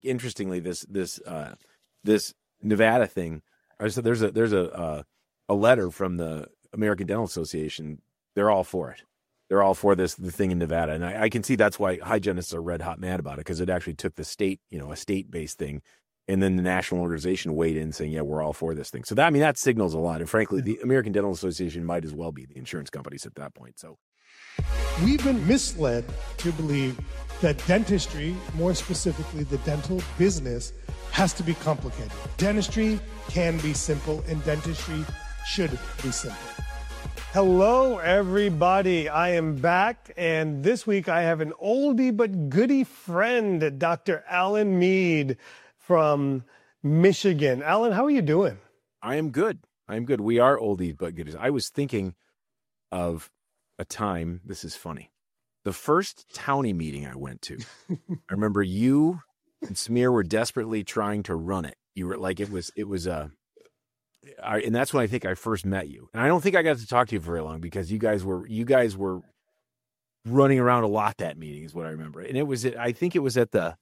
interestingly, this Nevada thing. I said there's a letter from the American Dental Association. They're all for it. They're all for the thing in Nevada, and I can see that's why hygienists are red hot mad about it, because it actually took the state, a state-based thing, and then the national organization weighed in saying, yeah, we're all for this thing. So that signals a lot. And frankly, the American Dental Association might as well be the insurance companies at that point. So we've been misled to believe that dentistry, more specifically the dental business, has to be complicated. Dentistry can be simple, and dentistry should be simple. Hello, everybody. I am back, and this week I have an oldie but goodie friend, Dr. Alan Mead from Michigan. Alan, how are you doing? I am good. We are oldies but goodies. I was thinking of a time, this is funny, the first townie meeting I went to. I remember you and Smear were desperately trying to run it. You were like, and that's when I think I first met you. And I don't think I got to talk to you for very long, because you guys were running around a lot that meeting is what I remember. And I think it was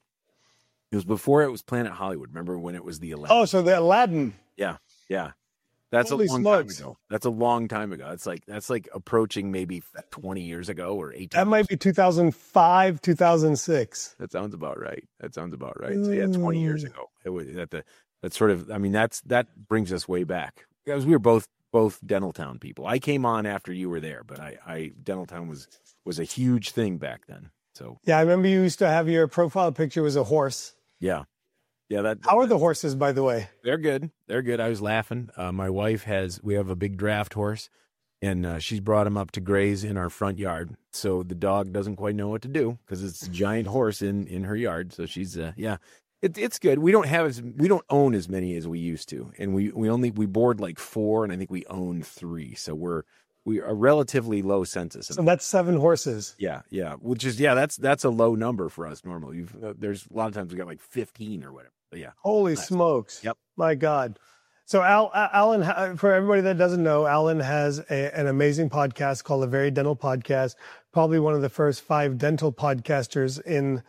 before it was Planet Hollywood. Remember when it was the Aladdin? Oh, so the Aladdin. Yeah. That's Holy a long smokes. time ago. That's a long time ago. That's like approaching maybe 20 years ago or 18. That might be 2005, 2006. That sounds about right. So yeah, 20 years ago. It was that's sort of, that brings us way back, because we were both Dentaltown people. I came on after you were there, but Dentaltown was a huge thing back then. So yeah, I remember you used to have your profile picture was a horse. Yeah. How are the horses, by the way? They're good. I was laughing. My wife we have a big draft horse, and she's brought him up to graze in our front yard. So the dog doesn't quite know what to do, because it's a giant horse in her yard. So she's it's good. We don't own as many as we used to, and we board like 4, and I think we own 3. So we are a relatively low census. So that's 7 horses. Yeah. Which is that's a low number for us normally. There's a lot of times we got like 15 or whatever. But yeah. Holy smokes! Yep. My God. So Alan, for everybody that doesn't know, Alan has an amazing podcast called The Very Dental Podcast. Probably one of the first 5 dental podcasters in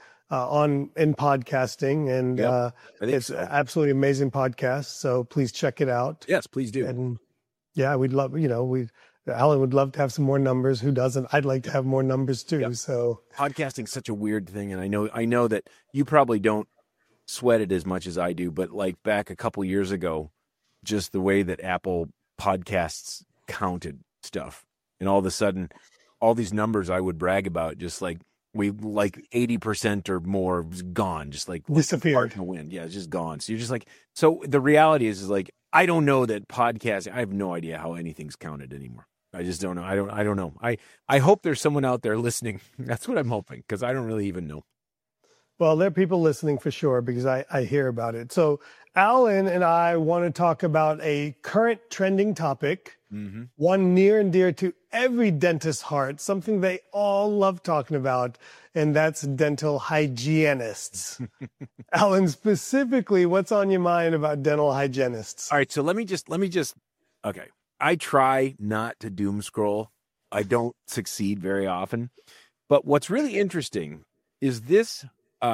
podcasting, and it's so. Absolutely amazing podcast. So please check it out. Yes, please do. And yeah, we'd love, Alan would love to have some more numbers. Who doesn't? I'd like to have more numbers too. Yep. So podcasting's such a weird thing, and I know that you probably don't sweat it as much as I do, but like back a couple years ago, just the way that Apple Podcasts counted stuff, and all of a sudden, all these numbers I would brag about, just like 80% or more was gone, just like disappeared in the wind. Yeah, it's just gone. So you're just like, so the reality is like, I don't know that podcasting, I have no idea how anything's counted anymore. I just don't know. I don't know. I hope there's someone out there listening. That's what I'm hoping, because I don't really even know. Well, there are people listening for sure, because I hear about it. So Alan and I want to talk about a current trending topic, one near and dear to every dentist's heart, something they all love talking about, and that's dental hygienists. Alan, specifically, what's on your mind about dental hygienists? All right, so let me just okay. I try not to doom scroll. I don't succeed very often. But what's really interesting is this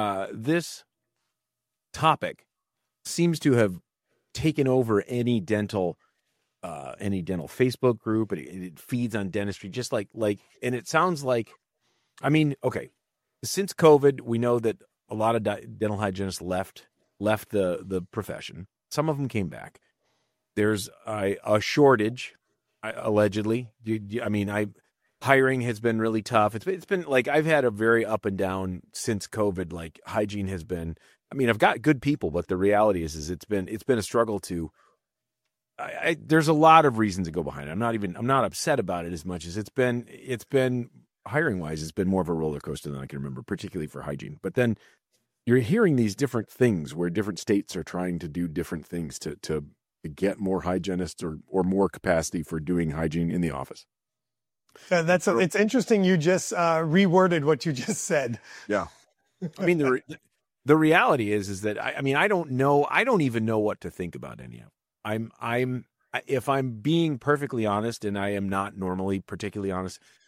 topic seems to have taken over any dental Facebook group, and it feeds on dentistry, just like, and it sounds like, okay, since COVID, we know that a lot of dental hygienists left the profession. Some of them came back. There's a shortage, allegedly. Hiring has been really tough. It's been like, I've had a very up and down since COVID. Like, hygiene has been, I've got good people, but the reality is it's been a struggle to, there's a lot of reasons to go behind it. I'm not upset about it as much as it's been hiring wise. It's been more of a roller coaster than I can remember, particularly for hygiene. But then you're hearing these different things where different states are trying to do different things to get more hygienists or more capacity for doing hygiene in the office. It's interesting. You just reworded what you just said. Yeah. The reality is that I don't know. I don't even know what to think about any of it. If I'm being perfectly honest, and I am not normally particularly honest,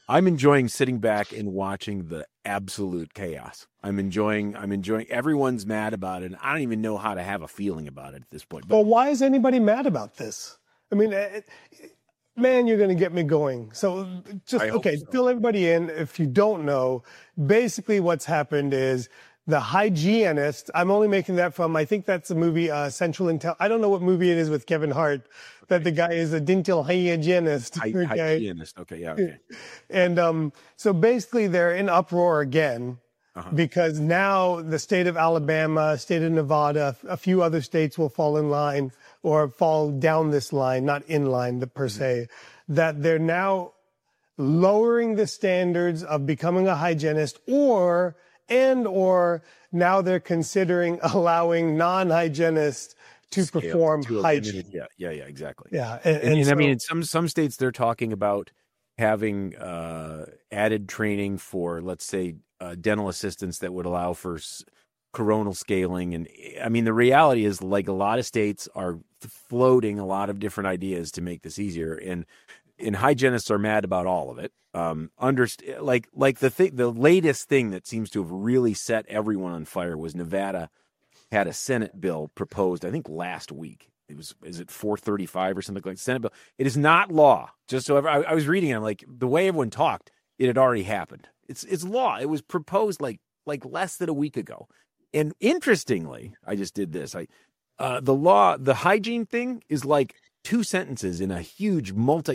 I'm enjoying sitting back and watching the absolute chaos. I'm enjoying everyone's mad about it. And I don't even know how to have a feeling about it at this point. Well, why is anybody mad about this? I mean, man, you're going to get me going. So fill everybody in. If you don't know, basically what's happened is the hygienist, I'm only making that from, I think that's the movie Central Intel. I don't know what movie it is with Kevin Hart, that the guy is a dental hygienist. Hygienist. Okay, yeah, okay. And so basically they're in uproar again because now the state of Alabama, state of Nevada, a few other states will fall in line or fall down this line, not in line per se, that they're now lowering the standards of becoming a hygienist or now they're considering allowing non-hygienists to perform hygiene. Yeah, exactly. Yeah. And so, I mean, in some states, they're talking about having added training for, let's say, dental assistants that would allow for coronal scaling. And I mean, the reality is, like, a lot of states are floating a lot of different ideas to make this easier. And hygienists are mad about all of it. The latest thing that seems to have really set everyone on fire was Nevada had a Senate bill proposed, I think last week. Is it 435 or something like that? Senate bill. It is not law. Just so I was reading it, I'm like, the way everyone talked, it had already happened. It's law. It was proposed like less than a week ago. And interestingly, I just did this. The hygiene thing is like 2 sentences in a huge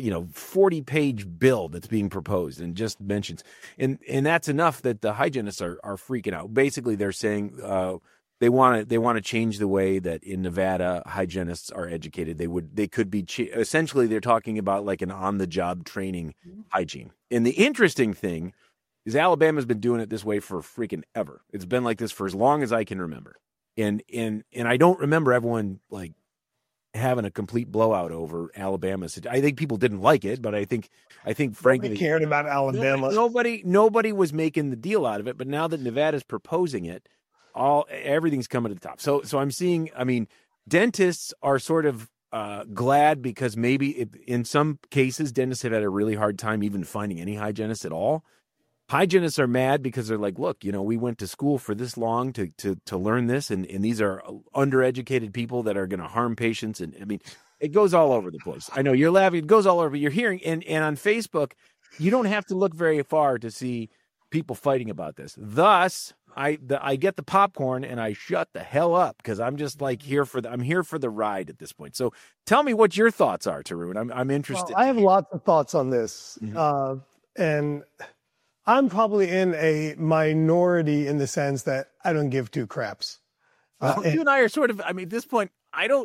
40-page bill that's being proposed and just mentions. And that's enough that the hygienists are freaking out. Basically, they're saying they want to change the way that in Nevada hygienists are educated. They could be essentially they're talking about like an on-the-job training hygiene. And the interesting thing is Alabama's been doing it this way for freaking ever. It's been like this for as long as I can remember. And I don't remember everyone like having a complete blowout over Alabama. I think people didn't like it, but I think frankly nobody cared about Alabama. Nobody was making the deal out of it. But now that Nevada's proposing it, everything's coming to the top. So I'm seeing. I mean, dentists are sort of glad because maybe in some cases dentists have had a really hard time even finding any hygienists at all. Hygienists are mad because they're like, look, we went to school for this long to learn this, and these are undereducated people that are going to harm patients. And I mean, it goes all over the place. I know you're laughing. It goes all over. You're hearing, and on Facebook, you don't have to look very far to see people fighting about this. Thus, I get the popcorn and I shut the hell up because I'm just like I'm here for the ride at this point. So tell me what your thoughts are, Tarun. I'm interested. Well, I have lots of thoughts on this, and I'm probably in a minority in the sense that I don't give two craps. You and I are sort of, I mean, at this point,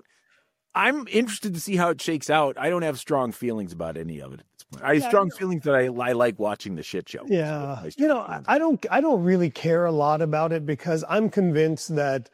I'm interested to see how it shakes out. I don't have strong feelings about any of it at this point. I have strong feelings that I like watching the shit show. Yeah. I don't really care a lot about it because I'm convinced that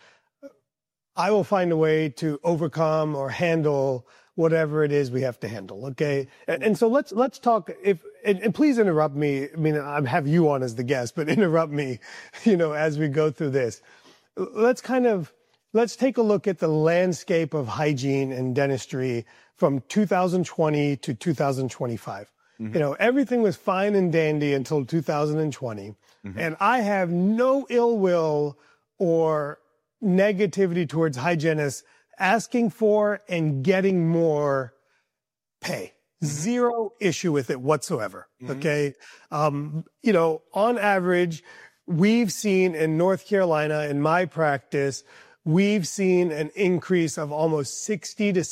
I will find a way to overcome or handle whatever it is we have to handle. Okay. And so let's talk and please interrupt me. I mean, I have you on as the guest, but interrupt me, as we go through this. Let's take a look at the landscape of hygiene and dentistry from 2020 to 2025. Everything was fine and dandy until 2020. And I have no ill will or negativity towards hygienists asking for and getting more pay. Zero issue with it whatsoever. Okay. On average, we've seen in North Carolina, in my practice, we've seen an increase of almost 60 to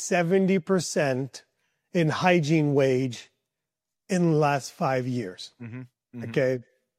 70% in hygiene wage in the last 5 years. Okay.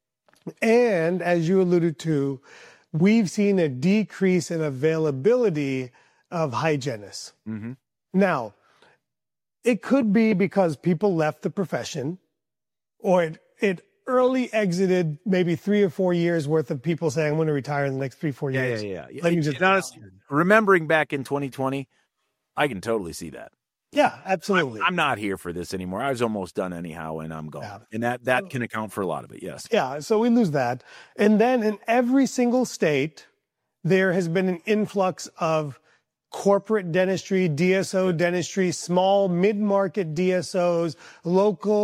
And as you alluded to, we've seen a decrease in availability of hygienists. Now, it could be because people left the profession, or it early exited maybe 3 or 4 years worth of people saying, I'm going to retire in the next 3-4 years. Yeah. Let me just honestly, remembering back in 2020, I can totally see that. Yeah, absolutely. I'm not here for this anymore. I was almost done anyhow, and I'm gone. Yeah. And that can account for a lot of it, yes. Yeah, so we lose that. And then in every single state, there has been an influx of corporate dentistry, DSO dentistry, small mid-market DSOs, local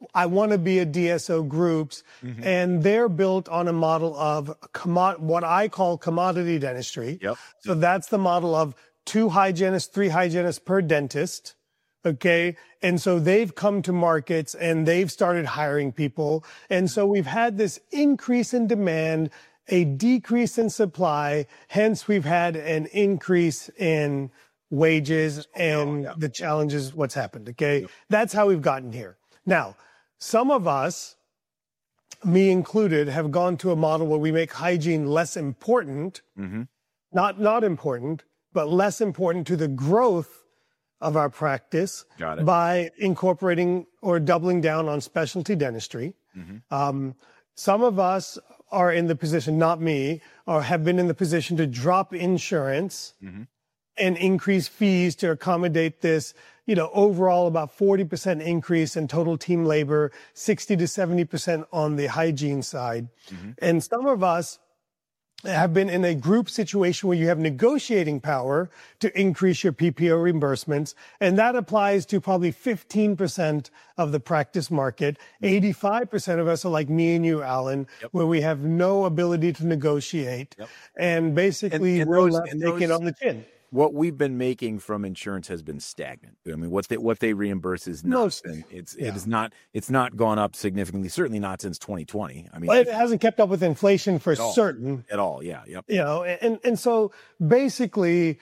I want to be a DSO groups, and they're built on a model of what I call commodity dentistry. Yep. So that's the model of 2 hygienists, 3 hygienists per dentist. Okay. And so they've come to markets and they've started hiring people. And so we've had this increase in demand, a decrease in supply. Hence, we've had an increase in wages and the challenges, what's happened. Okay. That's how we've gotten here. Now, some of us, me included, have gone to a model where we make hygiene less important, not important, but less important to the growth of our practice by incorporating or doubling down on specialty dentistry. Some of us are in the position, not me, or have been in the position to drop insurance and increase fees to accommodate this, overall about 40% increase in total team labor, 60 to 70% on the hygiene side. And some of us have been in a group situation where you have negotiating power to increase your PPO reimbursements. And that applies to probably 15% of the practice market. 85% of us are like me and you, Alan, where we have no ability to negotiate. And basically we're left taking on the chin. What we've been making from insurance has been stagnant. I mean, what they reimburse is nothing. It's not gone up significantly. Certainly not since 2020. I mean, well, it hasn't kept up with inflation for certain at all. Yeah, yep. And so basically,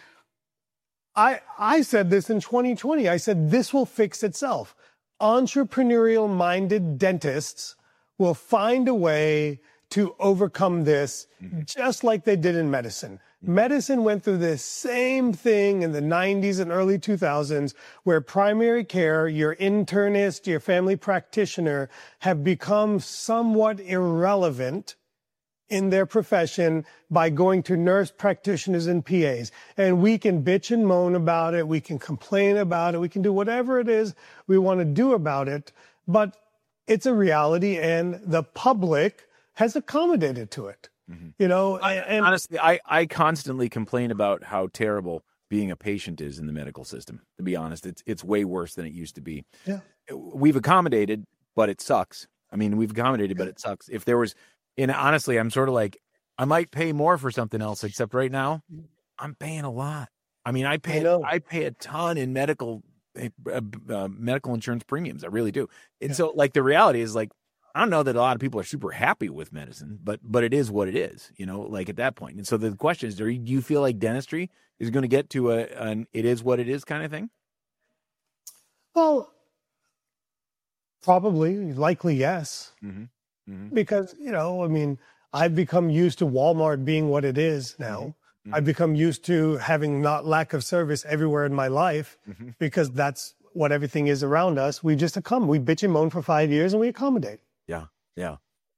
I said this in 2020. I said this will fix itself. Entrepreneurial-minded dentists will find a way to overcome this, just like they did in medicine. Medicine went through this same thing in the 90s and early 2000s, where primary care, your internist, your family practitioner have become somewhat irrelevant in their profession by going to nurse practitioners and PAs. And we can bitch and moan about it. We can complain about it. We can do whatever it is we want to do about it. But it's a reality, and the public has accommodated to it. Honestly, I constantly complain about how terrible being a patient is in the medical system. To be honest, it's way worse than it used to be. Yeah. We've accommodated, but it sucks. I mean, we've accommodated, but it sucks. If there was, and honestly, I'm sort of like, I might pay more for something else, except right now, I'm paying a lot. I mean, I pay a ton in medical insurance premiums. I really do. And so, like, the reality is, like, I don't know that a lot of people are super happy with medicine, but it is what it is, like at that point. And so the question is, do you feel like dentistry is going to get to an it is what it is kind of thing? Well, probably, likely, yes. Because, I mean, I've become used to Walmart being what it is now. I've become used to having lack of service everywhere in my life because that's what everything is around us. We just we bitch and moan for 5 years and we accommodate. Yeah.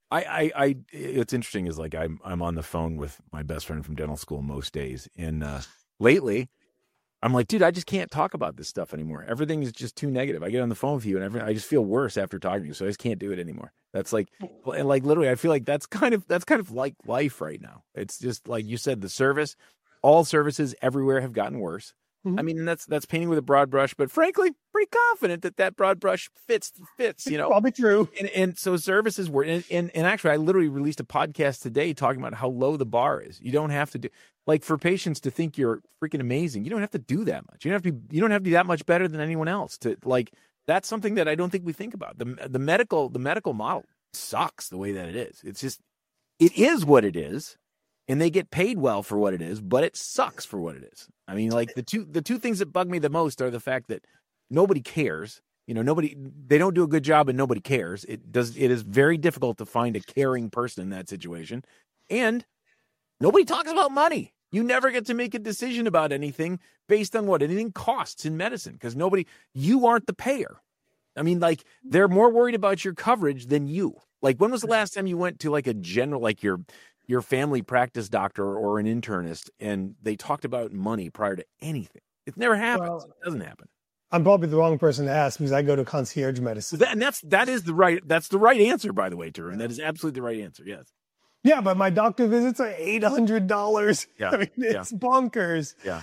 It's interesting is like I'm on the phone with my best friend from dental school most days. And lately I'm like, dude, I just can't talk about this stuff anymore. Everything is just too negative. I get on the phone with you and I just feel worse after talking to you. So I just can't do it anymore. That's like, and like literally, I feel like that's kind of like life right now. It's just like you said, all services everywhere have gotten worse. I mean, that's painting with a broad brush, but frankly, pretty confident that broad brush fits, Probably true. And so services were, and actually, I literally released a podcast today talking about how low the bar is. You don't have to do, like, for patients to think you're freaking amazing. You don't have to do that much. You don't have to be that much better than anyone else to, like, that's something that I don't think we think about. The medical model sucks the way that it is. It's just, it is what it is. And they get paid well for what it is, but it sucks for what it is. I mean, like the two things that bug me the most are the fact that nobody cares. They don't do a good job and nobody cares. It is very difficult to find a caring person in that situation. And nobody talks about money. You never get to make a decision about anything based on what anything costs in medicine because you aren't the payer. I mean, like, they're more worried about your coverage than you. Like, when was the last time you went to like a general, like your family practice doctor or an internist, and they talked about money prior to anything? It never happens. Well, it doesn't happen. I'm probably the wrong person to ask because I go to concierge medicine. That's the right answer, by the way, Tarun. That is absolutely the right answer. Yes. Yeah, but my doctor visits are $800. Yeah. I mean, it's bonkers. Yeah.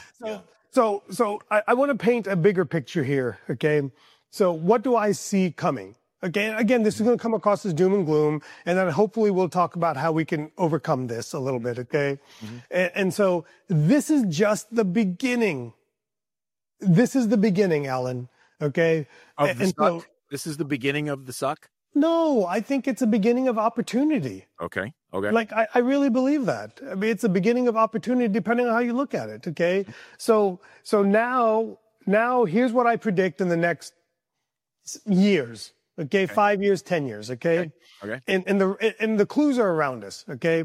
So I want to paint a bigger picture here. Okay. So what do I see coming? Okay, again, this is going to come across as doom and gloom, and then hopefully we'll talk about how we can overcome this a little bit, okay? And so this is just the beginning. This is the beginning, Alan, okay? Of the And suck? so, This is the beginning of the suck? no, I think it's a beginning of opportunity. Okay. Okay. Like, I really believe that. I mean, it's a beginning of opportunity depending on how you look at it, okay? So now here's what I predict in the next years, okay? 5 years, 10 years, okay? Okay. And the clues are around us, okay?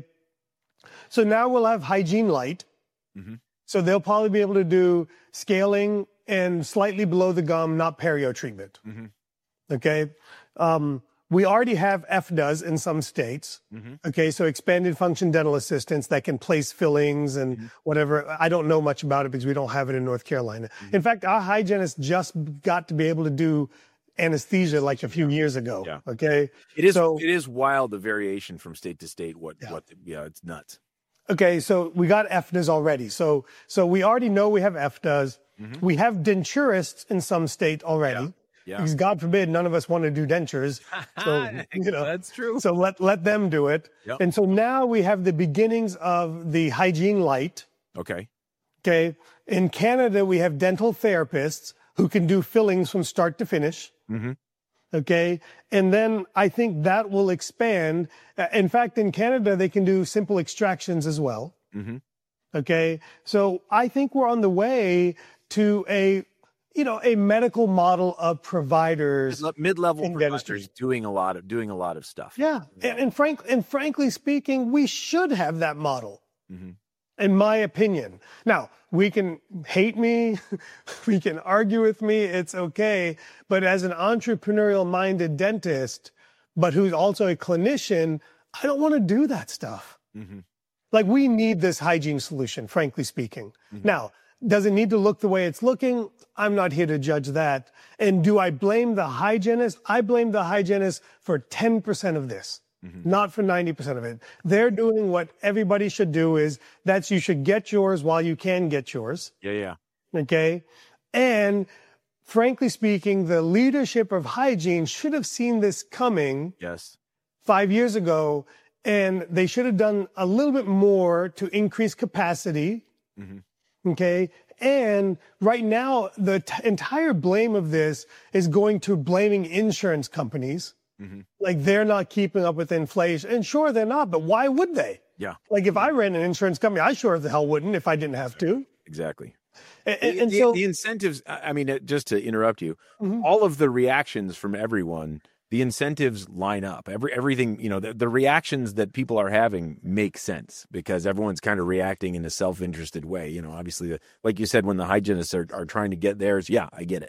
So now we'll have Hygiene Light. So they'll probably be able to do scaling and slightly below the gum, not perio treatment, okay? We already have FDAs in some states. Okay, so expanded function dental assistants that can place fillings and whatever. I don't know much about it because we don't have it in North Carolina. In fact, our hygienist just got to be able to do anesthesia like a few years ago. Yeah. Okay. It is wild, the variation from state to state. It's nuts. Okay, so we got FDAs already. So we already know we have FDAs. We have denturists in some state already. Yeah. Because God forbid none of us want to do dentures. So, That's true. So let them do it. Yep. And so now we have the beginnings of the Hygiene Light. Okay. Okay. In Canada, we have dental therapists who can do fillings from start to finish. Okay. And then I think that will expand. In fact, in Canada, they can do simple extractions as well. Okay. So I think we're on the way to a medical model of providers, Mid-level in dentistry. providers doing a lot of stuff. Yeah. And frankly speaking, we should have that model, in my opinion. Now, we can hate me, we can argue with me, it's okay. But as an entrepreneurial-minded dentist, but who's also a clinician, I don't want to do that stuff. Like, we need this hygiene solution, frankly speaking. Now, does it need to look the way it's looking? I'm not here to judge that. And do I blame the hygienist? I blame the hygienist for 10% of this, not for 90% of it. They're doing what everybody should do you should get yours while you can get yours. Yeah. Okay. And frankly speaking, the leadership of hygiene should have seen this coming Yes. 5 years ago, and they should have done a little bit more to increase capacity. Okay. And right now, the entire blame of this is going to blaming insurance companies. Like, they're not keeping up with inflation. And sure, they're not, but why would they? Yeah. Like, if I ran an insurance company, I sure as the hell wouldn't if I didn't have to. Exactly. And the, so the incentives, I mean, just to interrupt you, all of the reactions from everyone, the incentives line up. Everything, the reactions that people are having make sense because everyone's kind of reacting in a self-interested way. Obviously, like you said, when the hygienists are trying to get theirs, yeah, I get it.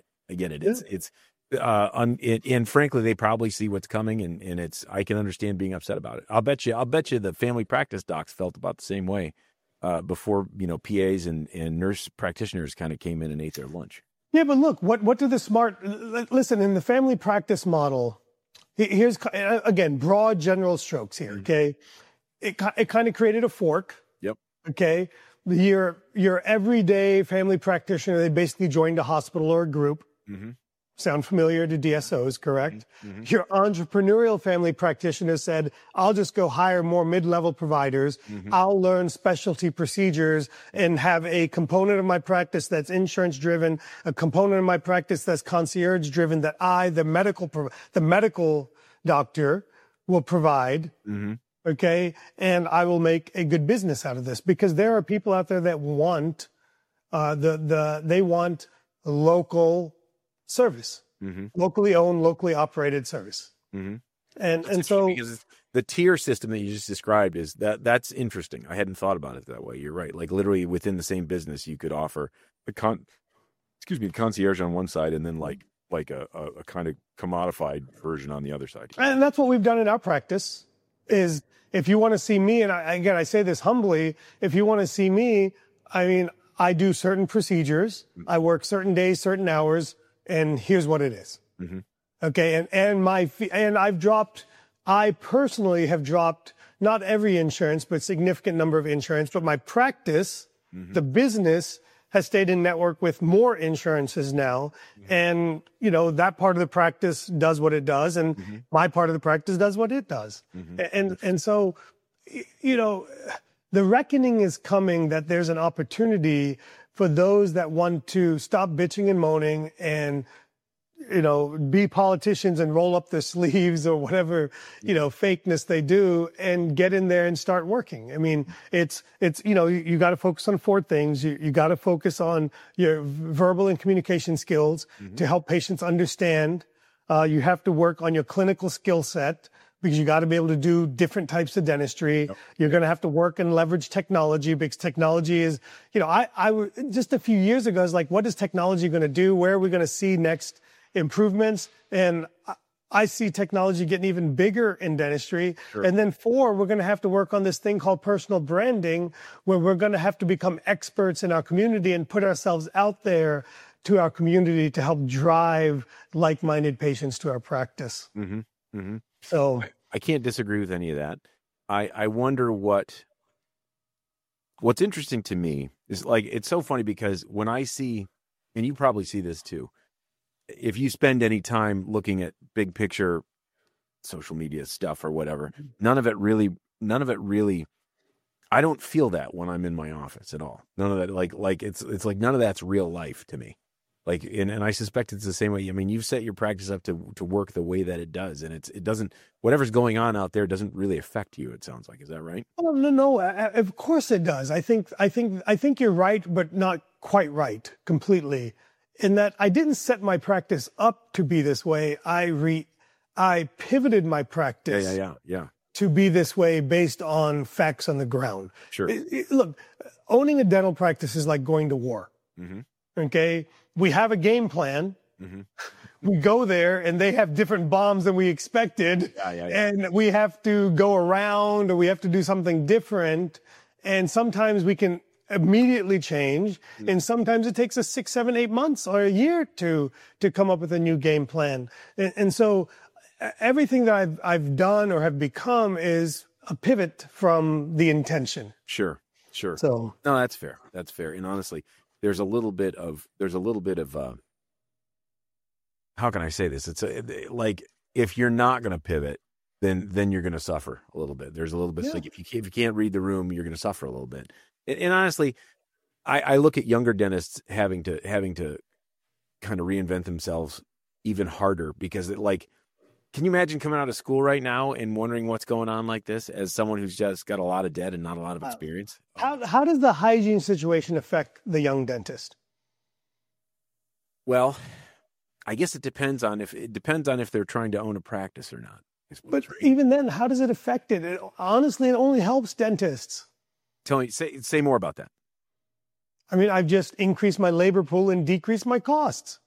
Yeah. And frankly, they probably see what's coming, and I can understand being upset about it. I'll bet you the family practice docs felt about the same way before PAs and nurse practitioners kind of came in and ate their lunch. Yeah, but look, what do listen, in the family practice model, here's, again, broad general strokes here, okay? It kind of created a fork. Yep. Okay? Your everyday family practitioner, they basically joined a hospital or a group. Sound familiar to DSOs, correct? Your entrepreneurial family practitioner said, I'll just go hire more mid-level providers. I'll learn specialty procedures and have a component of my practice that's insurance-driven, a component of my practice that's concierge-driven that the medical doctor will provide. Okay? And I will make a good business out of this because there are people out there that want, they want local service, locally owned, locally operated service. And so because the tier system that you just described that's interesting. I hadn't thought about it that way. You're right. Like, literally within the same business, you could offer the concierge on one side and then like a kind of commodified version on the other side. And that's what we've done in our practice is if you want to see me, and I say this humbly, if you want to see me, I mean, I do certain procedures. I work certain days, certain hours. And here's what it is. Okay. And I personally have dropped not every insurance, but significant number of insurance, but my practice, the business has stayed in network with more insurances now. And, you know, that part of the practice does what it does, and my part of the practice does what it does. And so, you know, the reckoning is coming that there's an opportunity for those that want to stop bitching and moaning and, you know, be politicians and roll up their sleeves or whatever, you know, fakeness they do, and get in there and start working. I mean, it's you know, you got to focus on 4 things. You got to focus on your verbal and communication skills to help patients understand. You have to work on your clinical skill set, because you got to be able to do different types of dentistry. Yep. You're going to have to work and leverage technology, because technology is, you know, I just a few years ago, I was like, what is technology going to do? Where are we going to see next improvements? And I see technology getting even bigger in dentistry. Sure. And then 4, we're going to have to work on this thing called personal branding, where we're going to have to become experts in our community and put ourselves out there to our community to help drive like-minded patients to our practice. So I can't disagree with any of that. I wonder what's interesting to me is, like, it's so funny because when I see, and you probably see this too, if you spend any time looking at big picture social media stuff or whatever, none of it really, I don't feel that when I'm in my office at all. None of that, like it's like none of that's real life to me. Like, and I suspect it's the same way. I mean, you've set your practice up to work the way that it does, and it doesn't, whatever's going on out there doesn't really affect you. It sounds like, is that right? Oh, no. Of course it does. I think you're right, but not quite right completely. In that I didn't set my practice up to be this way. I pivoted my practice. Yeah. To be this way based on facts on the ground. Sure. Look, owning a dental practice is like going to war. Okay. We have a game plan. We go there and they have different bombs than we expected. And we have to go around, or we have to do something different. And sometimes we can immediately change. And sometimes it takes us 6, 7, 8 months or a year to come up with a new game plan. And so everything that I've done or have become is a pivot from the intention. Sure. So no, that's fair. And honestly, there's a little bit of how can I say this? It's like, if you're not going to pivot, then you're going to suffer a little bit. There's a little bit, like, if you can't read the room, you're going to suffer a little bit. And honestly, I look at younger dentists having to kind of reinvent themselves even harder, because can you imagine coming out of school right now and wondering what's going on like this, as someone who's just got a lot of debt and not a lot of experience? How does the hygiene situation affect the young dentist? Well, I guess it depends on if they're trying to own a practice or not. But even then, how does it affect it? Honestly, it only helps dentists. Tell me, say more about that. I mean, I've just increased my labor pool and decreased my costs.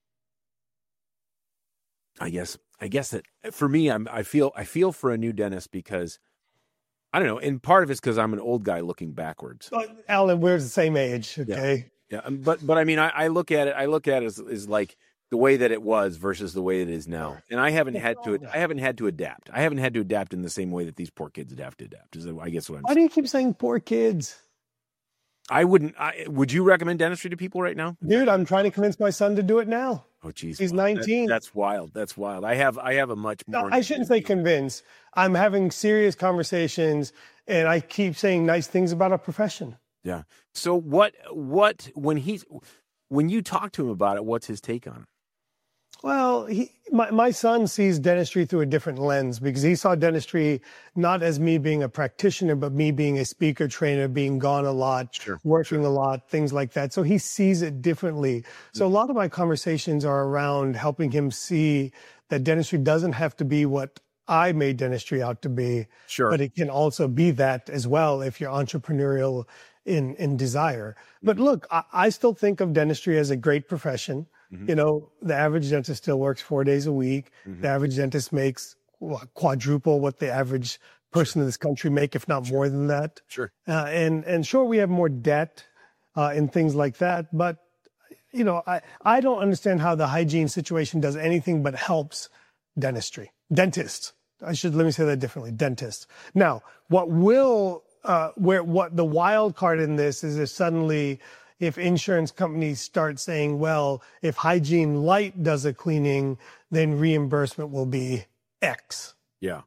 I guess that for me, I feel for a new dentist, because I don't know, and part of it's because I'm an old guy looking backwards. Alan, we're the same age, okay? Yeah. But I mean, I look at it as like the way that it was versus the way it is now, and I haven't had to adapt. I haven't had to adapt in the same way that these poor kids have to adapt. Is I guess what I'm saying. Why do you keep saying poor kids? Would you recommend dentistry to people right now? Dude, I'm trying to convince my son to do it now. Oh, geez. He's 19. That's wild. That's wild. I have a much more. No, I shouldn't say convince. I'm having serious conversations, and I keep saying nice things about our profession. Yeah. So what when you talk to him about it, what's his take on it? Well, my son sees dentistry through a different lens, because he saw dentistry not as me being a practitioner, but me being a speaker trainer, being gone a lot, working a lot, things like that. So he sees it differently. So a lot of my conversations are around helping him see that dentistry doesn't have to be what I made dentistry out to be, but it can also be that as well if you're entrepreneurial in desire. But look, I still think of dentistry as a great profession. You know, the average dentist still works 4 days a week. The average dentist makes quadruple what the average person in this country make, if not more than that. And sure, we have more debt and things like that. But, you know, I don't understand how the hygiene situation does anything but helps dentistry. Dentists. Let me say that differently. Dentists. Now, what the wild card in this is if suddenly, if insurance companies start saying, well, if Hygiene Light does a cleaning, then reimbursement will be X. Yeah.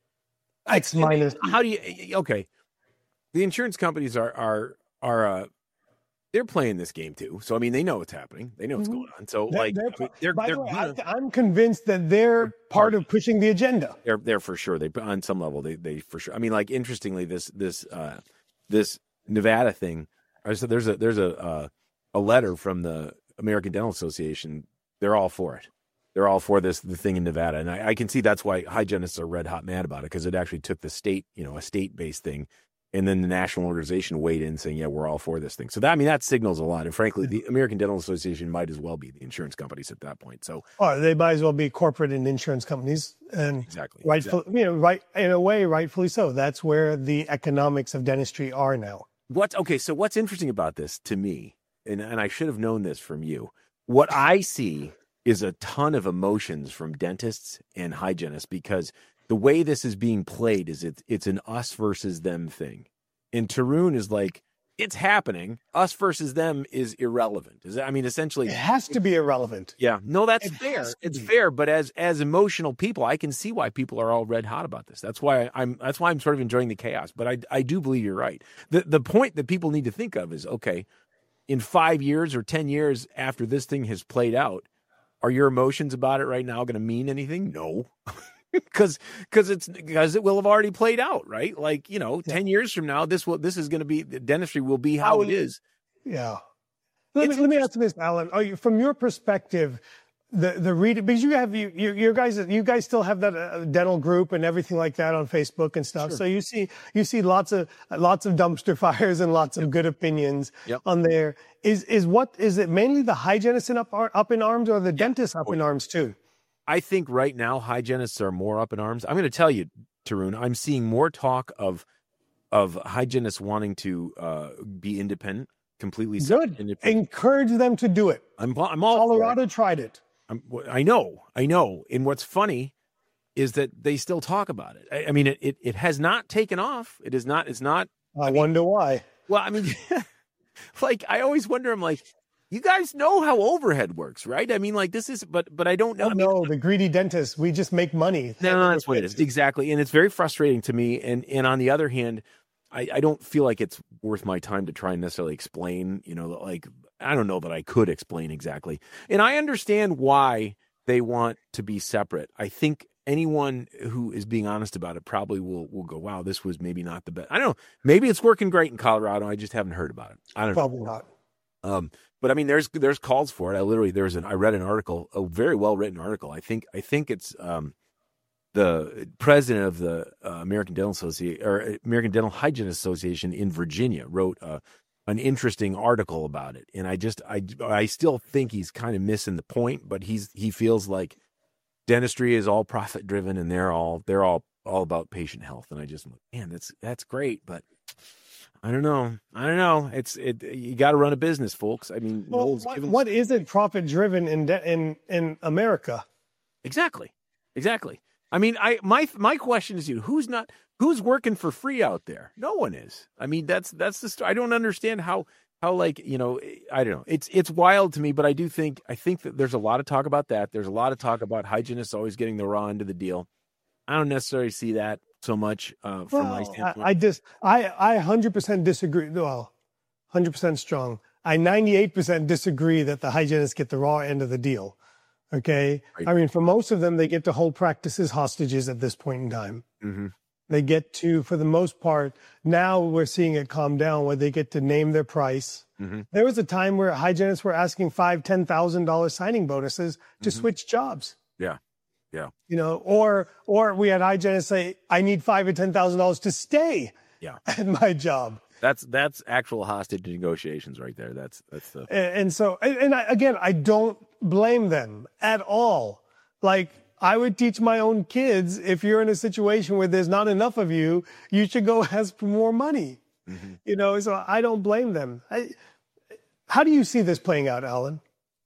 X minus. How do you, okay. The insurance companies are they're playing this game too. So, I mean, they know what's happening. They know what's going on. So, By they're the way, I'm convinced that they're part of pushing the agenda. They're for sure. They on some level, they for sure. I mean, like, interestingly, this Nevada thing. So there's a letter from the American Dental Association. They're all for it. They're all for the thing in Nevada, and I can see that's why hygienists are red hot mad about it, because it actually took the state, a state-based thing. And then the national organization weighed in saying, yeah, we're all for this thing. So that signals a lot. And frankly, the American Dental Association might as well be the insurance companies at that point. So they might as well be corporate and insurance companies. And exactly. Right in a way, rightfully so. That's where the economics of dentistry are now. So what's interesting about this to me, and I should have known this from you, what I see is a ton of emotions from dentists and hygienists, because the way this is being played is it's an us versus them thing. And Tarun is like, it's happening. Us versus them is irrelevant. Essentially, it has to be irrelevant. Yeah, no, that's fair. It's fair. But as emotional people, I can see why people are all red hot about this. That's why I'm sort of enjoying the chaos. But I do believe you're right. The point that people need to think of is, okay, in 5 years or 10 years after this thing has played out, are your emotions about it right now going to mean anything? No. Because it will have already played out, right? 10 years from now, this is going to be, dentistry will be how it is. Yeah. Let me ask you this, Alan. From your perspective, the read, because you guys still have that dental group and everything like that on Facebook and stuff. Sure. So you see lots of dumpster fires and lots of good opinions on there. Is it mainly the hygienists up in arms, or the dentists up in arms too? I think right now hygienists are more up in arms. I'm going to tell you, Tarun, I'm seeing more talk of hygienists wanting to be independent, completely good. Independent. Encourage them to do it. I'm all Colorado tried it. I know. And what's funny is that they still talk about it. I mean, it has not taken off. It is not. It's not. I wonder why. Well, I mean, I always wonder. I'm like, you guys know how overhead works, right? I mean, this is, but I don't know. No, the greedy dentists, we just make money. No, that's what it is. Exactly. And it's very frustrating to me. And on the other hand, I don't feel like it's worth my time to try and necessarily explain, I don't know that I could explain exactly. And I understand why they want to be separate. I think anyone who is being honest about it probably will go, wow, this was maybe not the best. I don't know. Maybe it's working great in Colorado. I just haven't heard about it. I don't know. Probably not. But I mean, there's calls for it. I read an article, a very well written article. I think it's the president of the American Dental Association, or American Dental Hygienists Association in Virginia, wrote an interesting article about it. And I still think he's kind of missing the point, but he feels like dentistry is all profit driven, and they're all about patient health. And I just, man, that's great, but I don't know. You got to run a business, folks. I mean, what isn't profit driven in America? Exactly. I mean, my question is, who's working for free out there? No one is. I mean, that's the story. I don't understand how I don't know. It's wild to me, but I think that there's a lot of talk about that. There's a lot of talk about hygienists always getting the raw end of the deal. I don't necessarily see that so much from my standpoint. I 100% disagree. Well, 100% strong. I 98% disagree that the hygienists get the raw end of the deal. Okay. Right. I mean, for most of them, they get to hold practices hostages at this point in time. Mm-hmm. They get to, for the most part, now we're seeing it calm down where they get to name their price. Mm-hmm. There was a time where hygienists were asking $5,000, $10,000 signing bonuses to switch jobs. Yeah. Yeah. Or we had hygienists say, I need $5,000 or $10,000 to stay at my job. That's actual hostage negotiations right there. That's the. And I don't blame them at all. I would teach my own kids, if you're in a situation where there's not enough of you, you should go ask for more money. Mm-hmm. So I don't blame them. How do you see this playing out, Alan?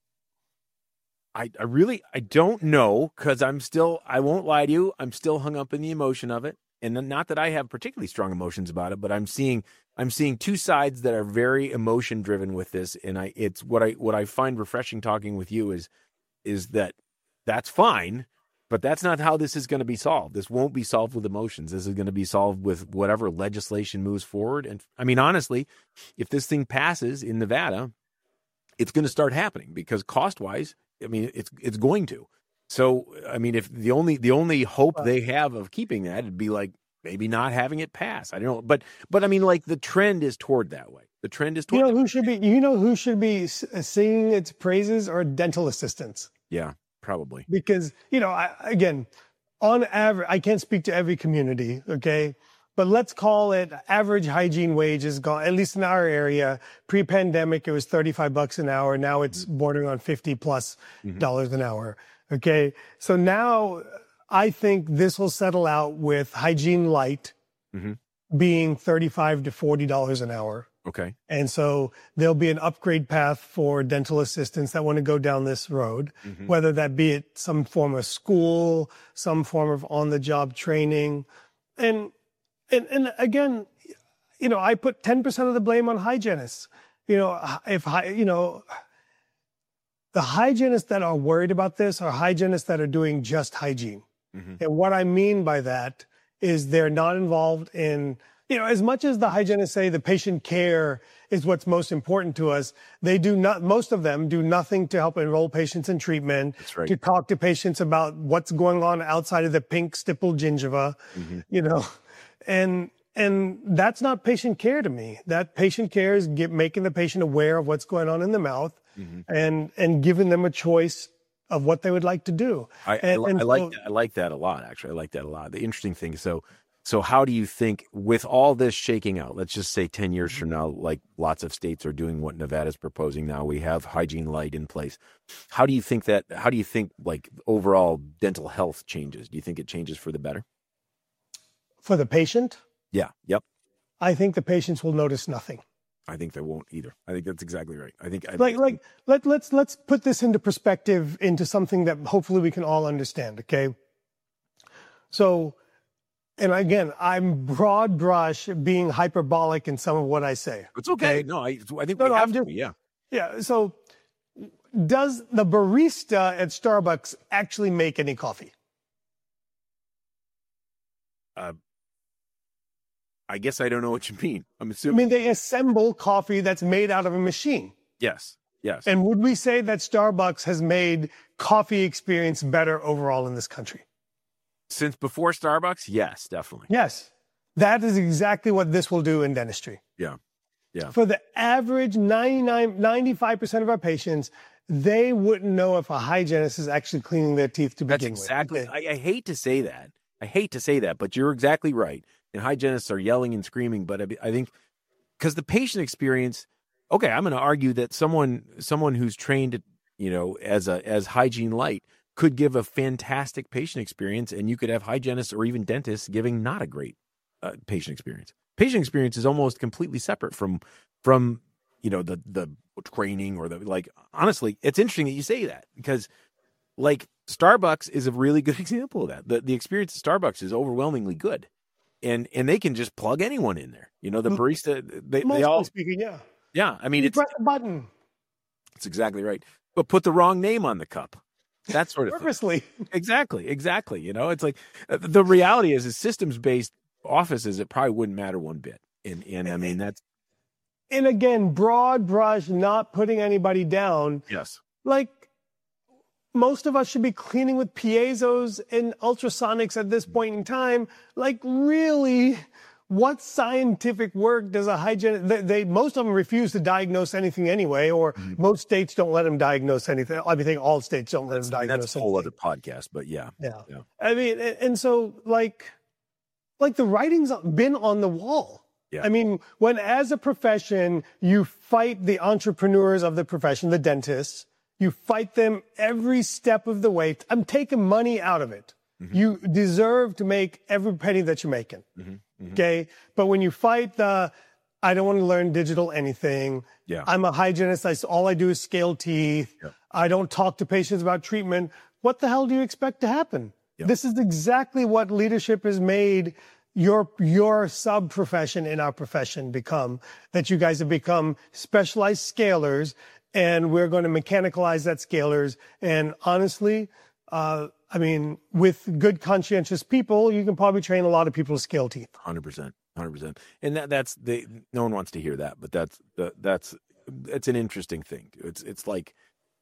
I don't know, because I won't lie to you, I'm still hung up in the emotion of it. and not that I have particularly strong emotions about it, but I'm seeing two sides that are very emotion driven with this. And it's what I find refreshing talking with you is that that's fine, but that's not how this is going to be solved. This won't be solved with emotions. This is going to be solved with whatever legislation moves forward. And I mean, honestly, if this thing passes in Nevada, it's going to start happening because cost-wise, I mean, it's going to. So, I mean, if the only hope they have of keeping that would be like maybe not having it pass. I don't know, but I mean, like the trend is toward that way. The trend is toward. Who should be singing its praises are dental assistants. Yeah, probably. Because again, on average, I can't speak to every community, okay, but let's call it average hygiene wage is gone. At least in our area, pre-pandemic, it was $35 an hour. Now it's bordering on $50+ an hour. Okay, so now I think this will settle out with Hygiene Light being $35 to $40 an hour. Okay. And so there'll be an upgrade path for dental assistants that want to go down this road, whether that be at some form of school, some form of on-the-job training. And again, I put 10% of the blame on hygienists. The hygienists that are worried about this are hygienists that are doing just hygiene. And what I mean by that is they're not involved in, as much as the hygienists say the patient care is what's most important to us, most of them do nothing to help enroll patients in treatment, That's right. to talk to patients about what's going on outside of the pink stippled gingiva, and that's not patient care to me. That patient care is making the patient aware of what's going on in the mouth and giving them a choice of what they would like to do. I like that a lot, actually. I like that a lot. The interesting thing, so how do you think with all this shaking out, let's just say 10 years from now, like lots of states are doing what Nevada's proposing now, we have Hygiene Light in place. How do you think like overall dental health changes? Do you think it changes for the better? For the patient? Yeah. Yep. I think the patients will notice nothing. I think they won't either. I think that's exactly right. Let's put this into perspective, into something that hopefully we can all understand. Okay. So, and again, I'm broad brush being hyperbolic in some of what I say. It's okay. No, I think we have to. Yeah. Yeah. So, does the barista at Starbucks actually make any coffee? I guess I don't know what you mean. I'm assuming. They assemble coffee that's made out of a machine. Yes. And would we say that Starbucks has made coffee experience better overall in this country? Since before Starbucks? Yes, definitely. Yes. That is exactly what this will do in dentistry. Yeah. For the average 95% of our patients, they wouldn't know if a hygienist is actually cleaning their teeth to begin with. Exactly. I hate to say that. But you're exactly right. And hygienists are yelling and screaming, but I think because the patient experience, okay, I'm going to argue that someone who's trained, as Hygiene Light could give a fantastic patient experience, and you could have hygienists or even dentists giving not a great patient experience. Patient experience is almost completely separate from the training or honestly, it's interesting that you say that because like Starbucks is a really good example of that. The experience at Starbucks is overwhelmingly good. And they can just plug anyone in there. The barista, they all speaking, yeah. Yeah, I mean, you press a button. It's exactly right. But put the wrong name on the cup. That sort of purposely. Thing. Exactly. It's like the reality is systems-based offices, it probably wouldn't matter one bit. And I mean, that's. And again, broad brush, not putting anybody down. Yes. Like, most of us should be cleaning with piezos and ultrasonics at this point in time. Like, really, what scientific work does a hygienist... Most of them refuse to diagnose anything anyway, or most states don't let them diagnose anything. I think all states don't let them diagnose anything. That's a whole other podcast, but yeah. I mean, and so, like the writing's been on the wall. Yeah. I mean, when as a profession, you fight the entrepreneurs of the profession, the dentists, you fight them every step of the way. I'm taking money out of it. You deserve to make every penny that you're making. Okay? But when you fight I don't want to learn digital anything. Yeah. I'm a hygienist. All I do is scale teeth. Yeah. I don't talk to patients about treatment. What the hell do you expect to happen? Yeah. This is exactly what leadership has made your sub profession in our profession become that you guys have become specialized scalers, and we're going to mechanicalize that scalers. And honestly, I mean, with good conscientious people, you can probably train a lot of people to scale teeth. 100%. And that's no one wants to hear that, but that's an interesting thing. It's like,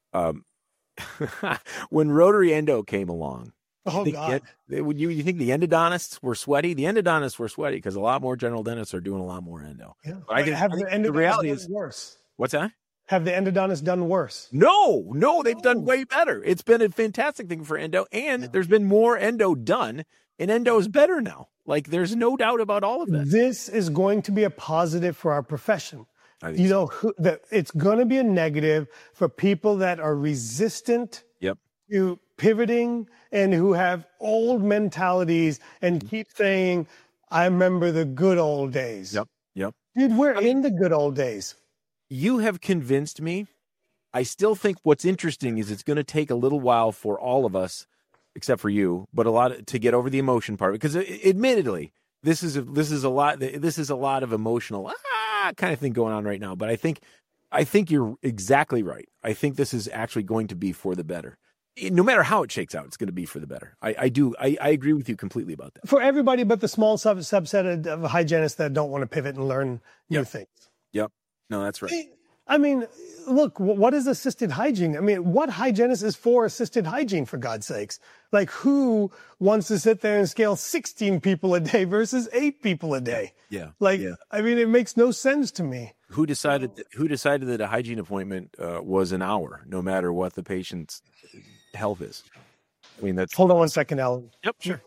when rotary endo came along, Oh, God. You think the endodontists were sweaty? The endodontists were sweaty because a lot more general dentists are doing a lot more endo. Yeah. But the reality is worse. What's that? Have the endodontists done worse? No, they've done way better. It's been a fantastic thing for endo, and there's been more endo done, and endo is better now. Like, there's no doubt about all of that. This is going to be a positive for our profession. I think It's going to be a negative for people that are resistant to pivoting and who have old mentalities and keep saying, I remember the good old days. Yep. Dude, we're in the good old days. You have convinced me. I still think what's interesting is it's going to take a little while for all of us, except for you, but to get over the emotion part. Because admittedly, this is a lot of emotional kind of thing going on right now. But I think you're exactly right. I think this is actually going to be for the better. No matter how it shakes out, it's going to be for the better. I agree with you completely about that. For everybody but the small subset of hygienists that don't want to pivot and learn new things. Yep. No, that's right. I mean, look, what is assisted hygiene? I mean, what hygienist is for assisted hygiene, for God's sakes? Like, who wants to sit there and scale 16 people a day versus 8 people a day? Yeah. I mean, it makes no sense to me. Who decided that a hygiene appointment was an hour, no matter what the patient's health is? I mean, that's... Hold on one second, Alan. Yep, sure.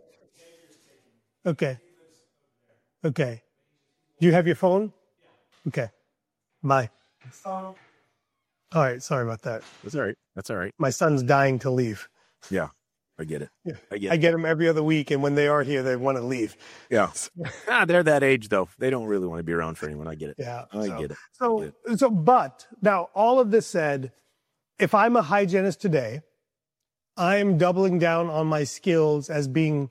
Okay. Do you have your phone? Okay. Bye. All right. Sorry about that. That's all right. My son's dying to leave. Yeah, I get it. Yeah. I get them every other week, and when they are here, they want to leave. Yeah. They're that age, though. They don't really want to be around for anyone. I get it. Yeah. I get it. But now, all of this said, if I'm a hygienist today, I'm doubling down on my skills as being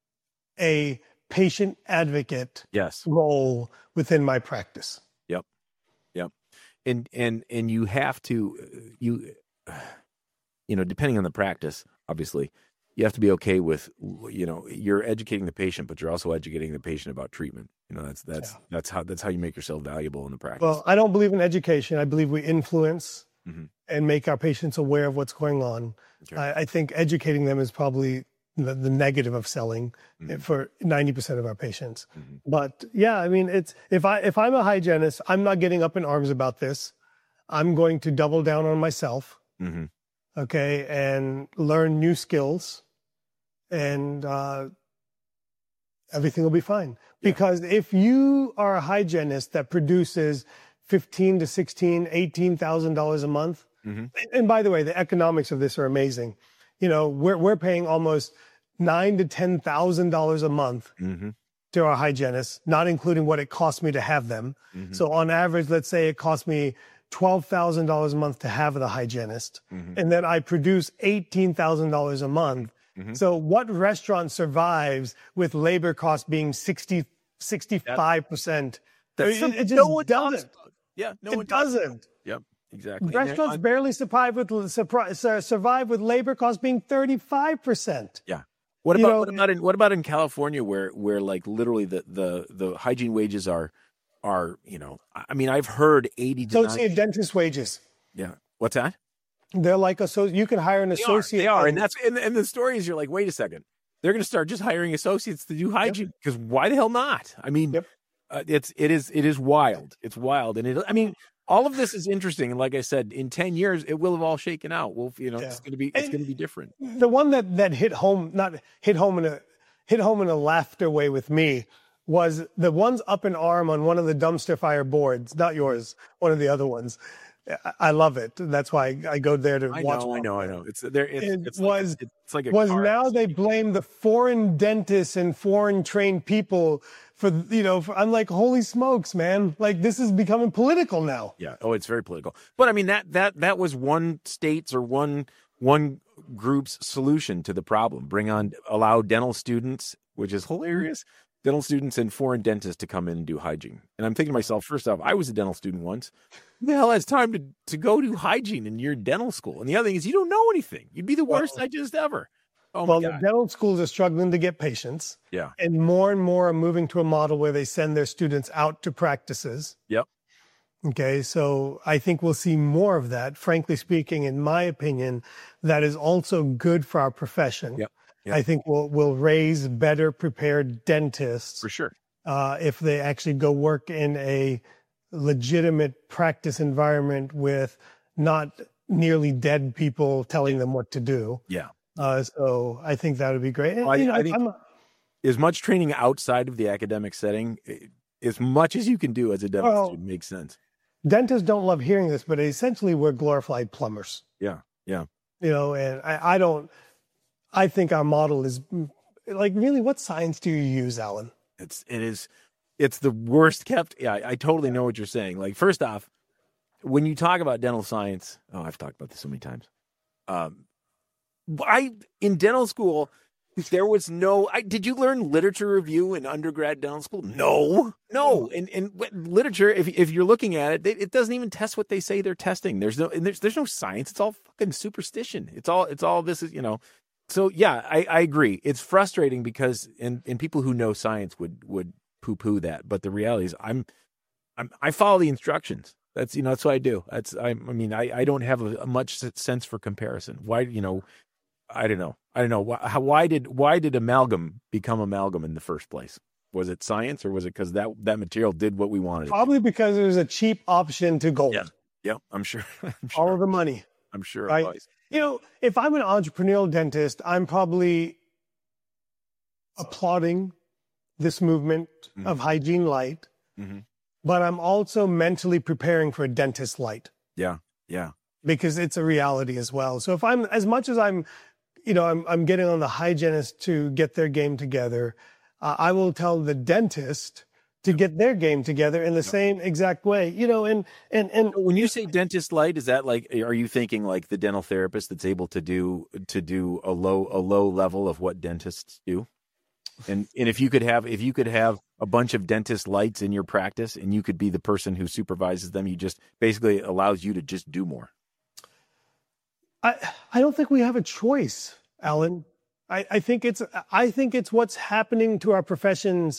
a patient advocate role within my practice. Yep. And you have to, depending on the practice, obviously, you have to be okay with, you're educating the patient, but you're also educating the patient about treatment. That's how you make yourself valuable in the practice. Well, I don't believe in education. I believe we influence and make our patients aware of what's going on. Okay. I think educating them is probably the negative of selling for 90% of our patients. But yeah, I mean, it's if I'm a hygienist, I'm not getting up in arms about this. I'm going to double down on myself, okay, and learn new skills, and everything will be fine. Yeah. Because if you are a hygienist that produces $15,000 to $16,000, $18,000 a month, and by the way, the economics of this are amazing. We're paying almost $9,000 to $10,000 a month to our hygienists, not including what it costs me to have them. So on average, let's say it costs me $12,000 a month to have the hygienist, and then I produce $18,000 a month. So what restaurant survives with labor costs being 65%? It just doesn't. Yeah, it doesn't. Yep, exactly. Restaurants barely survive with labor costs being 35%. Yeah. What about in California where like literally the hygiene wages are I mean, I've heard 80 to associate dentist wages. Yeah. What's that? They're like you can hire an associate. They are. And that's and the story is you're like, wait a second. They're going to start just hiring associates to do hygiene because why the hell not? I mean, it is wild. It's wild. And all of this is interesting. And like I said, in 10 years, it will have all shaken out. It's going to be different. The one that hit home in a laughter way with me was the ones up in arm on one of the dumpster fire boards, not yours, one of the other ones. I love it. That's why I go there to watch. I know. Now they blame the foreign dentists and foreign trained people for I'm like, holy smokes, man. Like, this is becoming political now. Yeah. Oh, it's very political. But I mean, that was one state's or one group's solution to the problem. Allow dental students, which is hilarious, dental students and foreign dentists to come in and do hygiene. And I'm thinking to myself, first off, I was a dental student once. Who the hell has time to go do hygiene in your dental school? And the other thing is, you don't know anything. You'd be the worst hygienist ever. Oh my God. The dental schools are struggling to get patients. Yeah. And more are moving to a model where they send their students out to practices. Yep. Okay, so I think we'll see more of that. Frankly speaking, in my opinion, that is also good for our profession. Yep. I think we'll raise better prepared dentists For sure. if they actually go work in a legitimate practice environment with not nearly dead people telling them what to do. Yeah. So I think that would be great. And, I think as much training outside of the academic setting, as much as you can do as a dental student, makes sense. Dentists don't love hearing this, but essentially we're glorified plumbers. Yeah. Yeah. And I think our model is like, really, what science do you use, Alan? It's the worst kept. Yeah, I totally know what you're saying. Like, first off, when you talk about dental science, I've talked about this so many times. In dental school, there was no. Did you learn literature review in undergrad dental school? No. And literature, if you're looking at it, it doesn't even test what they say they're testing. There's no science. It's all fucking superstition. It's all this is. So yeah, I agree. It's frustrating because and people who know science would poo-poo that, but the reality is I follow the instructions. That's that's what I do. I don't have a much sense for comparison. Why I don't know. Why did amalgam become amalgam in the first place? Was it science, or was it because that material did what we wanted? Probably because it was a cheap option to gold. Yeah, I'm sure. All of the money. I'm sure right? It was. If I'm an entrepreneurial dentist, I'm probably applauding this movement of hygiene light, but I'm also mentally preparing for a dentist light. Yeah. Because it's a reality as well. So if I'm getting on the hygienist to get their game together, I will tell the dentist to get their game together in the same exact way. And when you say dentist light, is that like, are you thinking like the dental therapist that's able to do a low level of what dentists do? And if you could have a bunch of dentist lights in your practice and you could be the person who supervises them, you just basically allows you to just do more. I don't think we have a choice, Alan. I think it's what's happening to our professions.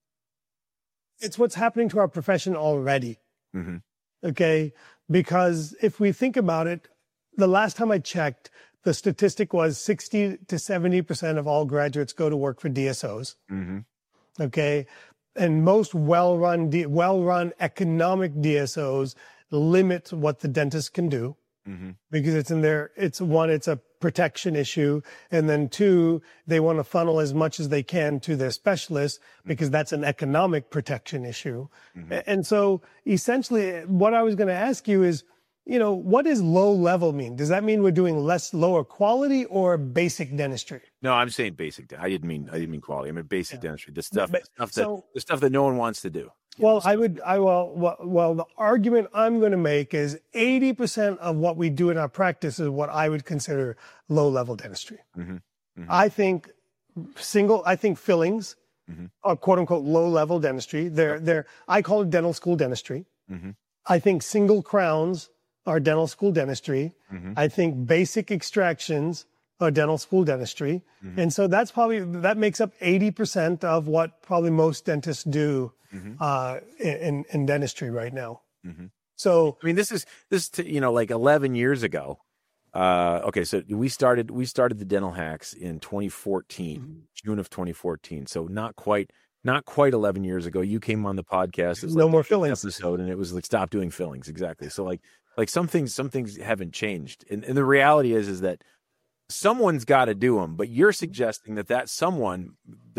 It's what's happening to our profession already. Okay? Because if we think about it, the last time I checked, the statistic was 60 to 70% of all graduates go to work for DSOs. Okay? And most well-run economic DSOs limit what the dentist can do. Because it's a protection issue. And then two, they want to funnel as much as they can to their specialists because that's an economic protection issue. And so essentially what I was going to ask you is, what does low level mean? Does that mean we're doing lower quality or basic dentistry? No, I'm saying basic. I didn't mean quality. I mean basic dentistry. The stuff that no one wants to do. Well, the argument I'm going to make is 80% of what we do in our practice is what I would consider low-level dentistry. I think fillings are quote-unquote low-level dentistry. I call it dental school dentistry. I think single crowns are dental school dentistry. I think basic extractions are dental school dentistry. And so that makes up 80% of what probably most dentists do in dentistry right now. So I mean, this is like 11 years ago. Okay, so we started the Dental Hacks in 2014, June of 2014. So not quite 11 years ago. You came on the podcast. No more fillings episode, and it was like stop doing fillings. Exactly. So like some things haven't changed, and the reality is that someone's got to do them, but you're suggesting that someone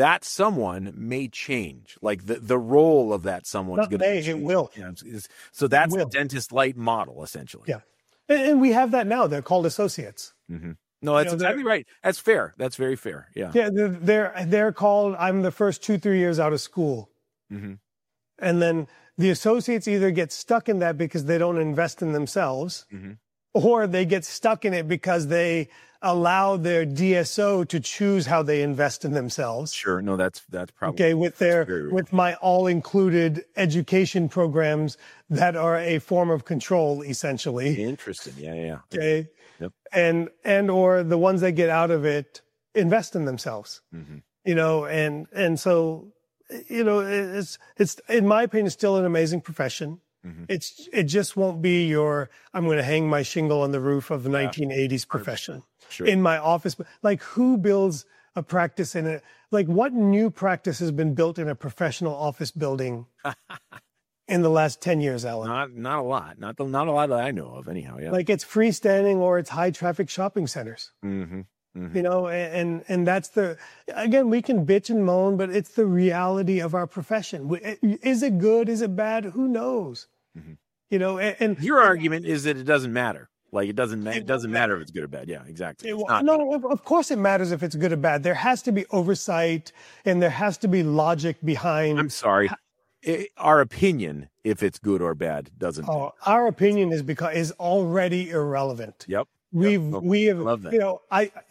may change, like the role of that someone's going to change. It will. So that's the dentist light model, essentially. Yeah. And we have that now. They're called associates. No, that's exactly right. That's fair. That's very fair. Yeah. Yeah. They're called, I'm the first 2-3 years out of school. And then the associates either get stuck in that because they don't invest in themselves. or they get stuck in it because they allow their DSO to choose how they invest in themselves. Sure. No, that's probably okay. With my all-included education programs that are a form of control, essentially. Interesting. Yeah. Okay. Yep. And or the ones that get out of it invest in themselves. Mm-hmm. You know, and so, you know, it's in my opinion still an amazing profession. Mm-hmm. It just won't be I'm going to hang my shingle on the roof of the 1980s profession. Sure. In my office. Like, who builds a practice in it? Like, what new practice has been built in a professional office building in the last 10 years, Alan? Not a lot. Not a lot that I know of anyhow. Yeah. Like, it's freestanding or it's high traffic shopping centers. Mm-hmm. Mm-hmm. You know, and that's again, we can bitch and moan, but it's the reality of our profession. Is it good? Is it bad? Who knows? Mm-hmm. You know, and your argument is that it doesn't matter. Like, it doesn't matter if it's good or bad. Yeah, exactly. No, of course it matters if it's good or bad. There has to be oversight and there has to be logic behind. I'm sorry. Our opinion, if it's good or bad, doesn't. Oh, our opinion is already irrelevant. Yep. We have, love that. You know,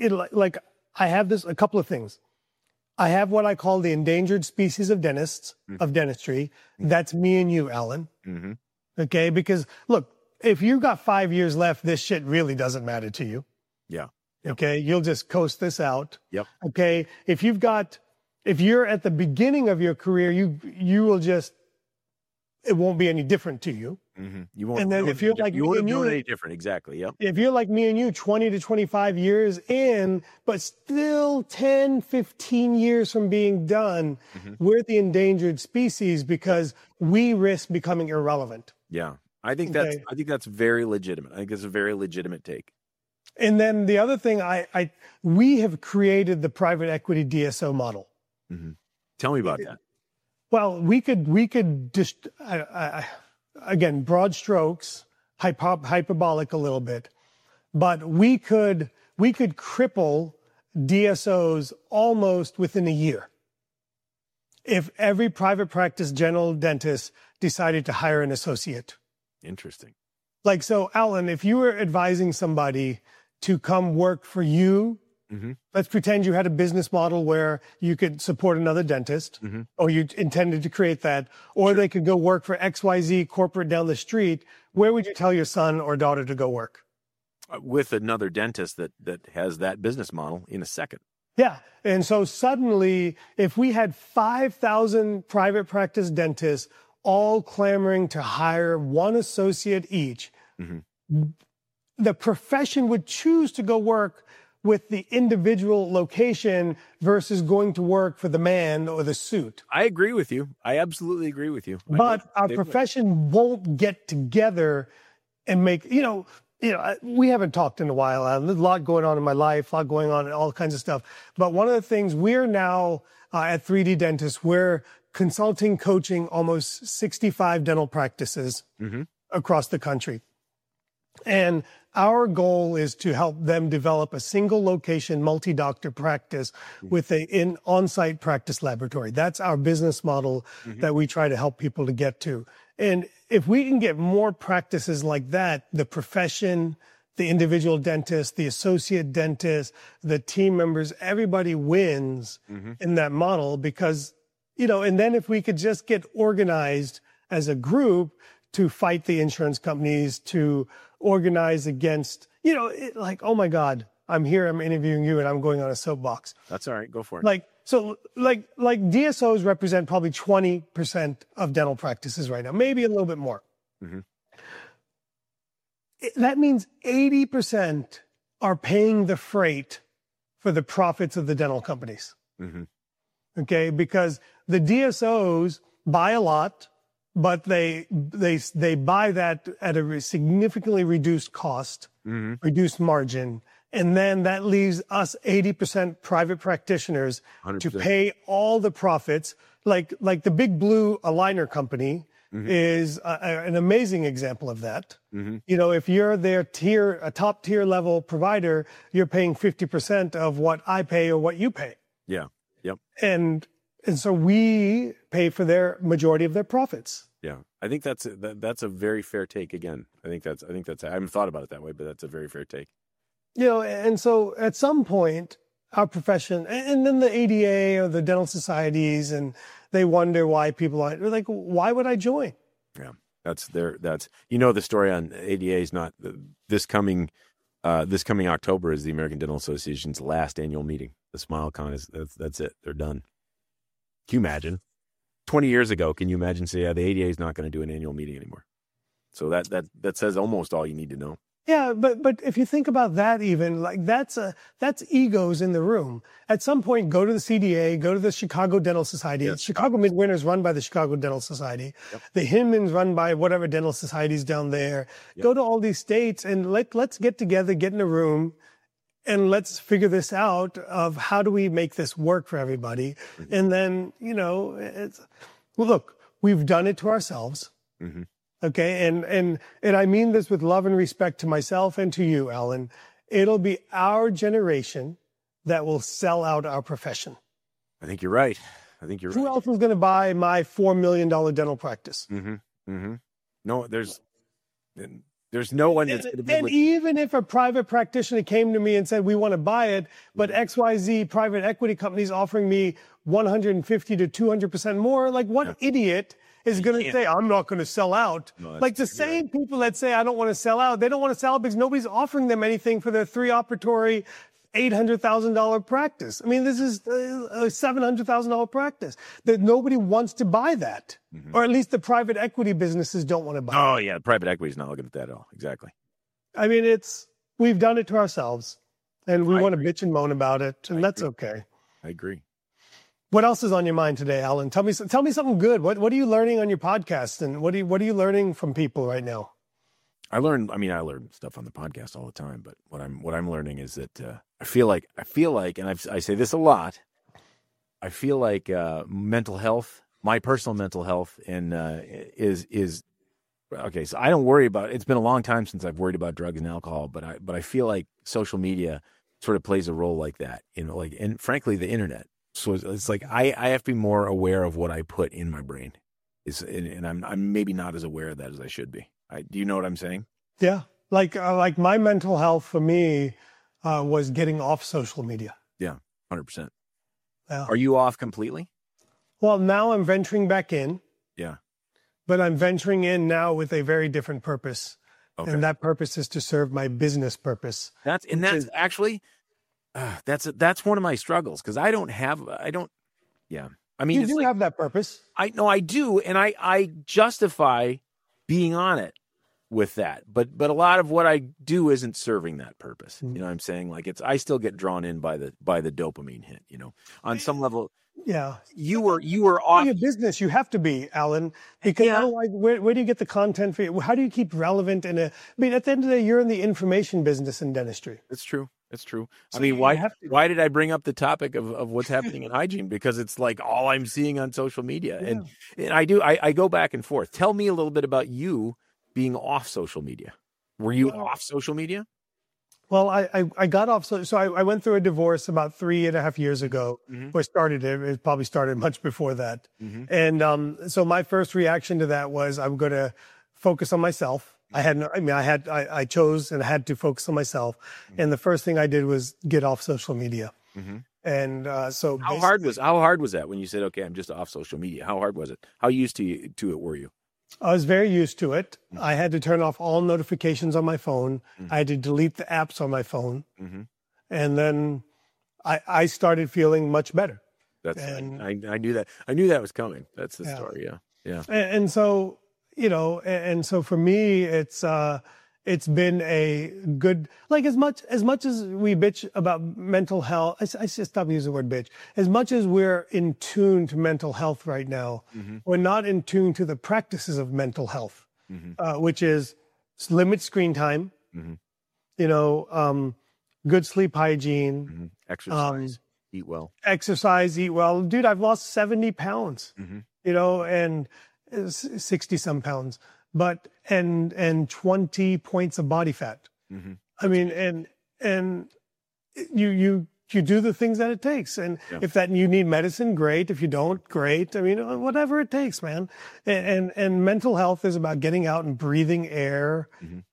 I have a couple of things. I have what I call the endangered species of dentists, of dentistry. Mm-hmm. That's me and you, Alan. Mm-hmm. Okay. Because look, if you've got 5 years left, this shit really doesn't matter to you. Yeah. Yep. Okay. You'll just coast this out. Yep. Okay. If you're at the beginning of your career, you will just, it won't be any different to you. Mm-hmm. You won't. And then if you're like, you won't do any different. Exactly. Yep. If you're like me and you, 20 to 25 years in, but still 10, 15 years from being done, we're the endangered species because we risk becoming irrelevant. Yeah. I think that's very legitimate. I think it's a very legitimate take. And then the other thing, we have created the private equity DSO model. Mm-hmm. Tell me about that. Well, we could just, again, broad strokes, hyperbolic a little bit, but we could cripple DSOs almost within a year if every private practice general dentist decided to hire an associate. Interesting. Like, so Alan, if you were advising somebody to come work for you, let's pretend you had a business model where you could support another dentist, or you intended to create that, or they could go work for XYZ corporate down the street. Where would you tell your son or daughter to go work? With another dentist that has that business model in a second. Yeah. And so suddenly, if we had 5,000 private practice dentists all clamoring to hire one associate each, the profession would choose to go work with the individual location versus going to work for the man or the suit. I agree with you. I absolutely agree with you. But our profession won't get together and make, we haven't talked in a while. There's a lot going on in my life, a lot going on in all kinds of stuff. But one of the things we're now at 3D Dentist, we're consulting, coaching almost 65 dental practices across the country. And our goal is to help them develop a single location, multi-doctor practice with an on-site practice laboratory. That's our business model that we try to help people to get to. And if we can get more practices like that, the profession, the individual dentist, the associate dentist, the team members, everybody wins in that model because, and then if we could just get organized as a group to fight the insurance companies, to organize against, oh my God, I'm here, I'm interviewing you, and I'm going on a soapbox. That's all right, go for it. Like DSOs represent probably 20% of dental practices right now, maybe a little bit more. That means 80% are paying the freight for the profits of the dental companies. Okay, because the DSOs buy a lot, but they buy that at a significantly reduced cost, reduced margin, and then that leaves us 80% private practitioners 100%. To pay all the profits. Like the Big Blue Aligner Company is an amazing example of that. If you're a top tier level provider, you're paying 50% of what I pay or what you pay. Yeah. Yep. And so we pay for their majority of their profits. Yeah. I think that's a very fair take. Again, I haven't thought about it that way, but that's a very fair take. And so at some point, our profession, and then the ADA or the dental societies, and they wonder why people aren't, like, why would I join? Yeah. That's the story on ADA is not this coming October is the American Dental Association's last annual meeting. The SmileCon that's it. They're done. Can you imagine? 20 years ago, can you imagine say, the ADA is not going to do an annual meeting anymore? So that says almost all you need to know. Yeah, but if you think about that, even like that's egos in the room. At some point, go to the CDA, go to the Chicago Dental Society. Yes. Chicago Midwinter is run by the Chicago Dental Society. Yep. The Hinman's run by whatever dental societies down there. Yep. Go to all these states and let's get together, get in a room, and let's figure this out of how do we make this work for everybody. Mm-hmm. And then, look, we've done it to ourselves. Mm-hmm. Okay. And I mean this with love and respect to myself and to you, Alan. It'll be our generation that will sell out our profession. I think you're right. Who else is going to buy my $4 million dental practice? Mm-hmm. Mm-hmm. No, there's no one that's going to be able to... even if a private practitioner came to me and said, we want to buy it, but XYZ private equity companies offering me 150 to 200% more, like what idiot is going to say, I'm not going to sell out? No, like the same people that say, I don't want to sell out, they don't want to sell out because nobody's offering them anything for their 3-operatory, $800,000 practice. I mean, this is a $700,000 practice. That nobody wants to buy that. Mm-hmm. Or at least the private equity businesses don't want to buy it. Oh, yeah, private equity is not looking at that at all. Exactly. I mean, we've done it to ourselves, and we want to bitch and moan about it, and that's okay. I agree. What else is on your mind today, Alan? Tell me something good. What are you learning on your podcast, and what are you learning from people right now? I learn stuff on the podcast all the time, but what I'm learning is that I feel like, and I say this a lot. I feel like mental health, my personal mental health, and is okay. So I don't worry about it. It's been a long time since I've worried about drugs and alcohol, but I feel like social media sort of plays a role like that. And frankly, the internet. So it's like I have to be more aware of what I put in my brain, and I'm maybe not as aware of that as I should be. Do you know what I'm saying? Yeah, like my mental health for me was getting off social media. Yeah, 100%. Yeah. Are you off completely? Well, now I'm venturing back in. Yeah, but I'm venturing in now with a very different purpose, and that purpose is to serve my business purpose. That's actually. That's one of my struggles because I don't. Yeah, I mean, you do have that purpose. I know I do, and I justify being on it with that. But a lot of what I do isn't serving that purpose. Mm-hmm. You know what I'm saying? Like I still get drawn in by the dopamine hit. On some level. Yeah, you were off your business. You have to be, Alan, because otherwise, where do you get the content for you? How do you keep relevant at the end of the day, you're in the information business in dentistry. It's true. So I mean, why did I bring up the topic of what's happening in hygiene? Because it's like all I'm seeing on social media, and I go back and forth. Tell me a little bit about you being off social media. Were you off social media? Well, I got off. So I went through a divorce about 3.5 years ago. Mm-hmm. Where it probably started much before that. Mm-hmm. And so my first reaction to that was I'm going to focus on myself. I chose and had to focus on myself. Mm-hmm. And the first thing I did was get off social media. Mm-hmm. And so how hard was that when you said, okay, I'm just off social media? How hard was it? How used to it were you? I was very used to it. Mm-hmm. I had to turn off all notifications on my phone. Mm-hmm. I had to delete the apps on my phone. Mm-hmm. And then I started feeling much better. I knew that. I knew that was coming. That's the story. Yeah. And so, and so for me, it's been a good, like as much as we bitch about mental health, I should stop using the word bitch. As much as we're in tune to mental health right now, mm-hmm. we're not in tune to the practices of mental health, mm-hmm. Which is limit screen time, mm-hmm. Good sleep hygiene, mm-hmm. Exercise, eat well. Dude, I've lost 70 pounds, mm-hmm. And 60 some pounds. But and 20 points of body fat. Mm-hmm. I mean, and you you do the things that it takes. And if that you need medicine, great. If you don't, great. I mean, whatever it takes, man. And mental health is about getting out and breathing air.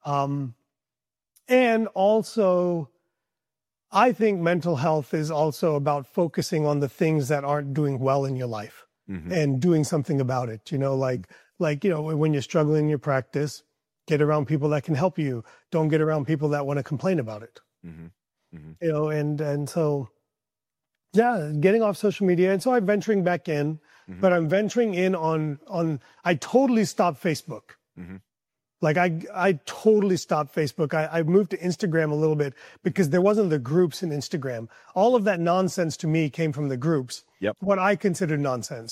And also, I think mental health is also about focusing on the things that aren't doing well in your life and doing something about it. You know, like, you know, when you're struggling in your practice, get around people that can help you. Don't get around people that want to complain about it. You know, and so, yeah, getting off social media. And so I'm venturing back in, but I'm venturing in on, I totally stopped Facebook. Like I totally stopped Facebook. I moved to Instagram a little bit because there wasn't the groups in Instagram. All of that nonsense to me came from the groups. What I considered nonsense.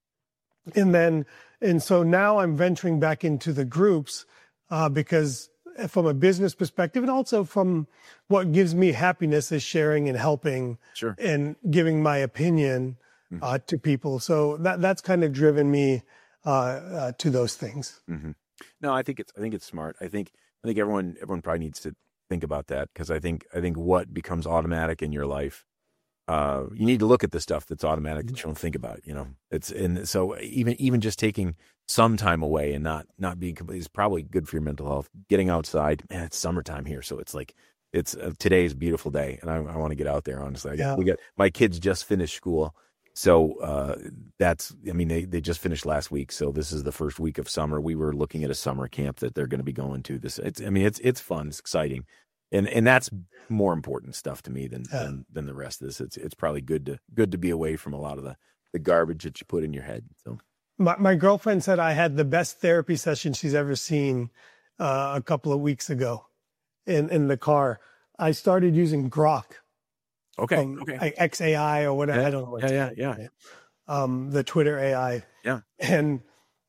And so now I'm venturing back into the groups because from a business perspective and also from what gives me happiness is sharing and helping and giving my opinion to people. So that's kind of driven me to those things. No, I think it's smart. I think everyone probably needs to think about that, because I think what becomes automatic in your life, you need to look at the stuff that's automatic that you don't think about. You know, and so even just taking some time away and not being complete is probably good for your mental health. Getting outside, man, it's summertime here, so it's like today's a beautiful day, and I want to get out there. Honestly, my kids just finished school. So they just finished last week. So this is the first week of summer. We were looking at a summer camp that they're going to be going to. It's fun, it's exciting, and that's more important stuff to me than the rest of this. It's probably good to be away from a lot of the garbage that you put in your head. So my girlfriend said I had the best therapy session she's ever seen a couple of weeks ago in the car. I started using Grok. Okay. XAI or whatever. I don't know what the Twitter AI. And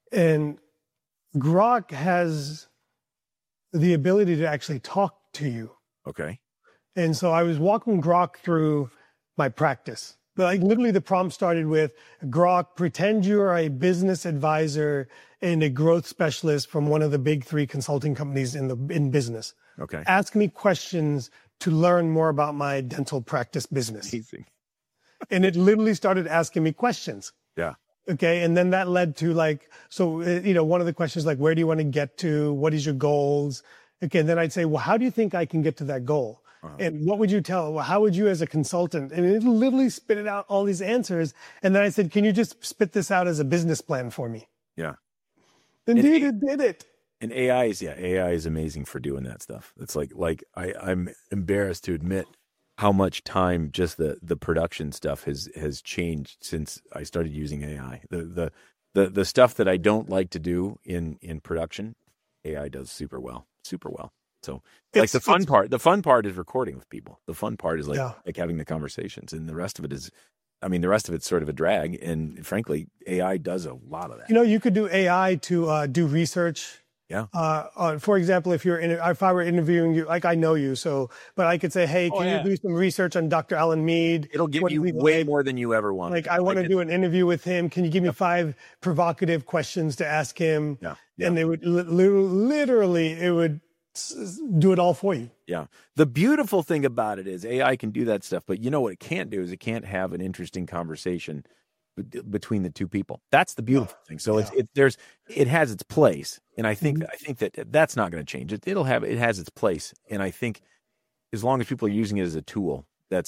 Grok has the ability to actually talk to you. Okay. And so I was walking Grok through my practice. Like literally the prompt started with, Grok, pretend you are a business advisor and a growth specialist from one of the big 3 consulting companies in business. Okay. Ask me questions to learn more about my dental practice business. Amazing. And it literally started asking me questions. Yeah. Okay. And then that led to one of the questions, like, where do you want to get to? What is your goals? Okay. And then I'd say, well, how do you think I can get to that goal? And what would you tell? Well, how would you as a consultant? And it literally spit out all these answers. And then I said, can you just spit this out as a business plan for me? Yeah. Indeed, it did it. And AI is amazing for doing that stuff. It's like I'm embarrassed to admit how much time just the production stuff has changed since I started using AI. The stuff that I don't like to do in production, AI does super well. So like the fun part is recording with people. The fun part is like having the conversations, and the rest of it's sort of a drag. And frankly, AI does a lot of that. You know, you could do AI to do research. For example, if I were interviewing you, like I know you, but I could say, hey, can you do some research on Dr. Alan Mead? It'll give you way more than you ever want. Like I want to do an interview with him. Can you give me 5 provocative questions to ask him? And they would literally, it would do it all for you. Yeah. The beautiful thing about it is AI can do that stuff, but you know what it can't do is it can't have an interesting conversation between the two people. That's the beautiful thing. So it has its place, and I think that's not going to change. It has its place, and I think as long as people are using it as a tool,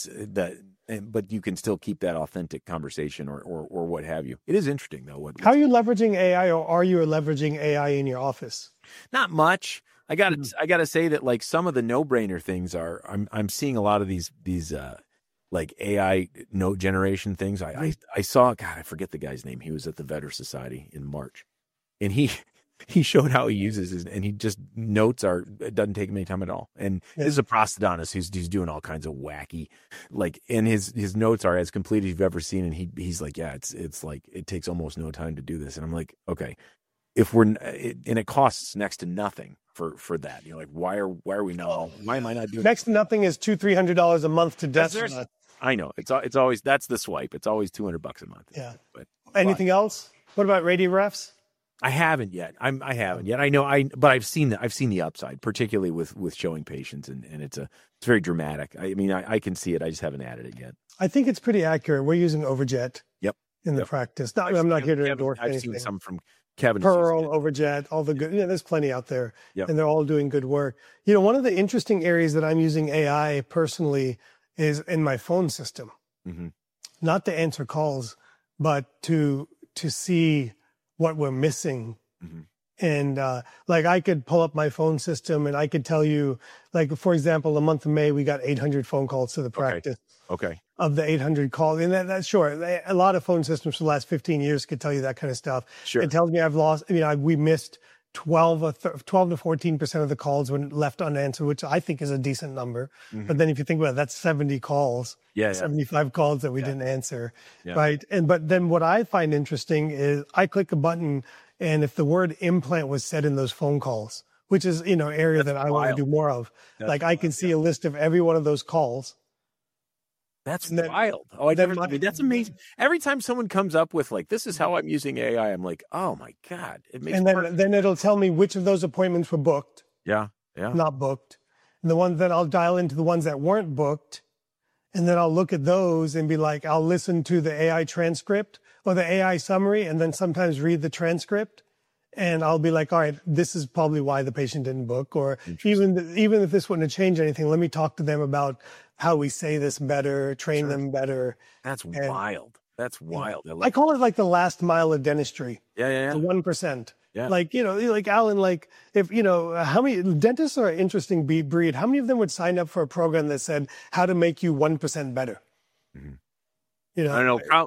but you can still keep that authentic conversation or what have you. It is interesting though. How are you leveraging AI, or are you leveraging AI in your office? Not much. I gotta say that like some of the no-brainer things I'm seeing a lot of these like AI note generation things. I saw, God, I forget the guy's name. He was at the Vetter Society in March, and he showed how he uses his, and he just it doesn't take him any time at all. And this is a prosthodontist who's doing all kinds of wacky, like, and his notes are as complete as you've ever seen. And he's like, yeah, it's like, it takes almost no time to do this. And I'm like, okay, and it costs next to nothing for that. You're like, why am I not doing next to nothing is $200-300 a month to death. I know it's always, that's the swipe. It's always $200 a month. Yeah. But anything else? What about radio refs? I haven't yet. I haven't yet. I know but I've seen the upside, particularly with showing patients, and it's very dramatic. I mean, I can see it. I just haven't added it yet. I think it's pretty accurate. We're using Overjet. Yep. In the practice. I'm not here to endorse anything. I've seen some from Kevin. Pearl, Overjet, all the good. There's plenty out there, and they're all doing good work. One of the interesting areas that I'm using AI personally is in my phone system, not to answer calls, but to see what we're missing. And like I could pull up my phone system and I could tell you, like, for example, the month of May, we got 800 phone calls to the practice. Okay. Of the 800 calls. And that's sure. A lot of phone systems for the last 15 years could tell you that kind of stuff. Sure. It tells me we missed 12 to 14% of the calls when left unanswered, which I think is a decent number. But then if you think about it, that's 70 calls, 75 calls that we didn't answer. Right. But then what I find interesting is I click a button, and if the word implant was said in those phone calls, which is, area that I want to do more of, I can see a list of every one of those calls. That's wild. Oh, that's amazing. Every time someone comes up with this is how I'm using AI, I'm like, oh my God. It makes then it'll tell me which of those appointments were booked. Yeah. Not booked. And the ones that I'll dial into the ones that weren't booked. And then I'll look at those and be like, I'll listen to the AI transcript or the AI summary, and then sometimes read the transcript. And I'll be like, all right, this is probably why the patient didn't book. Or even if this wouldn't have changed anything, let me talk to them about how we say this better, train them better. That's wild. That's wild. I call it the last mile of dentistry. Yeah. The 1%. Yeah. Alan, if, how many dentists are an interesting breed. How many of them would sign up for a program that said how to make you 1% better? I don't know.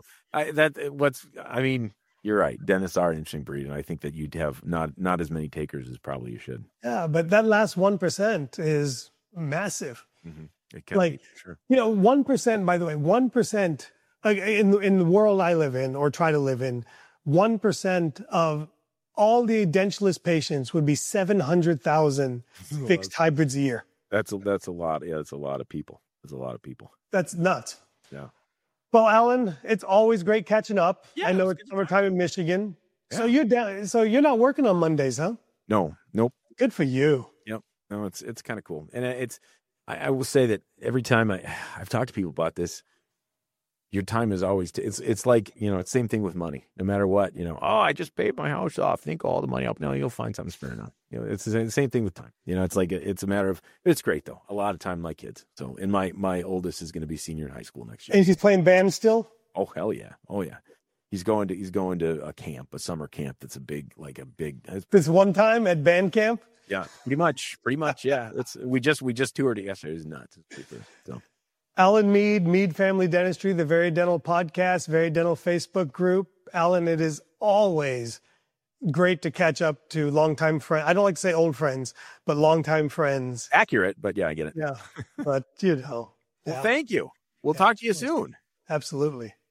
You're right. Dentists are an interesting breed, and I think that you'd have not as many takers as probably you should. Yeah, but that last 1% is massive. It can be, sure. 1%, by the way, 1%, in the world I live in or try to live in, 1% of all the edentulous patients would be 700,000 fixed hybrids a year. That's a lot. Yeah, that's a lot of people. That's nuts. Yeah. Well, Alan, it's always great catching up. Yeah, I know it's summertime in Michigan. Yeah. So you're not working on Mondays, huh? No. Nope. Good for you. Yep. No, it's kind of cool. And I will say that every time I've talked to people about this, your time is always, it's like, it's the same thing with money, no matter what, I just paid my house off. Think all the money up. No, you'll find something spare enough. It's the same thing with time. It's like, it's a matter of, it's great though. A lot of time, my kids. So, and my oldest is going to be senior in high school next year. And he's playing band still? Oh, hell yeah. Oh yeah. He's going to a summer camp. That's a big. This one time at band camp? Yeah, pretty much. Yeah. We just toured it yesterday. It was nuts. So. Alan Mead, Mead Family Dentistry, the Very Dental Podcast, Very Dental Facebook group. Alan, it is always great to catch up to longtime friends. I don't like to say old friends, but longtime friends. Accurate, but yeah, I get it. Yeah, but Well, thank you. We'll talk to you soon. Absolutely.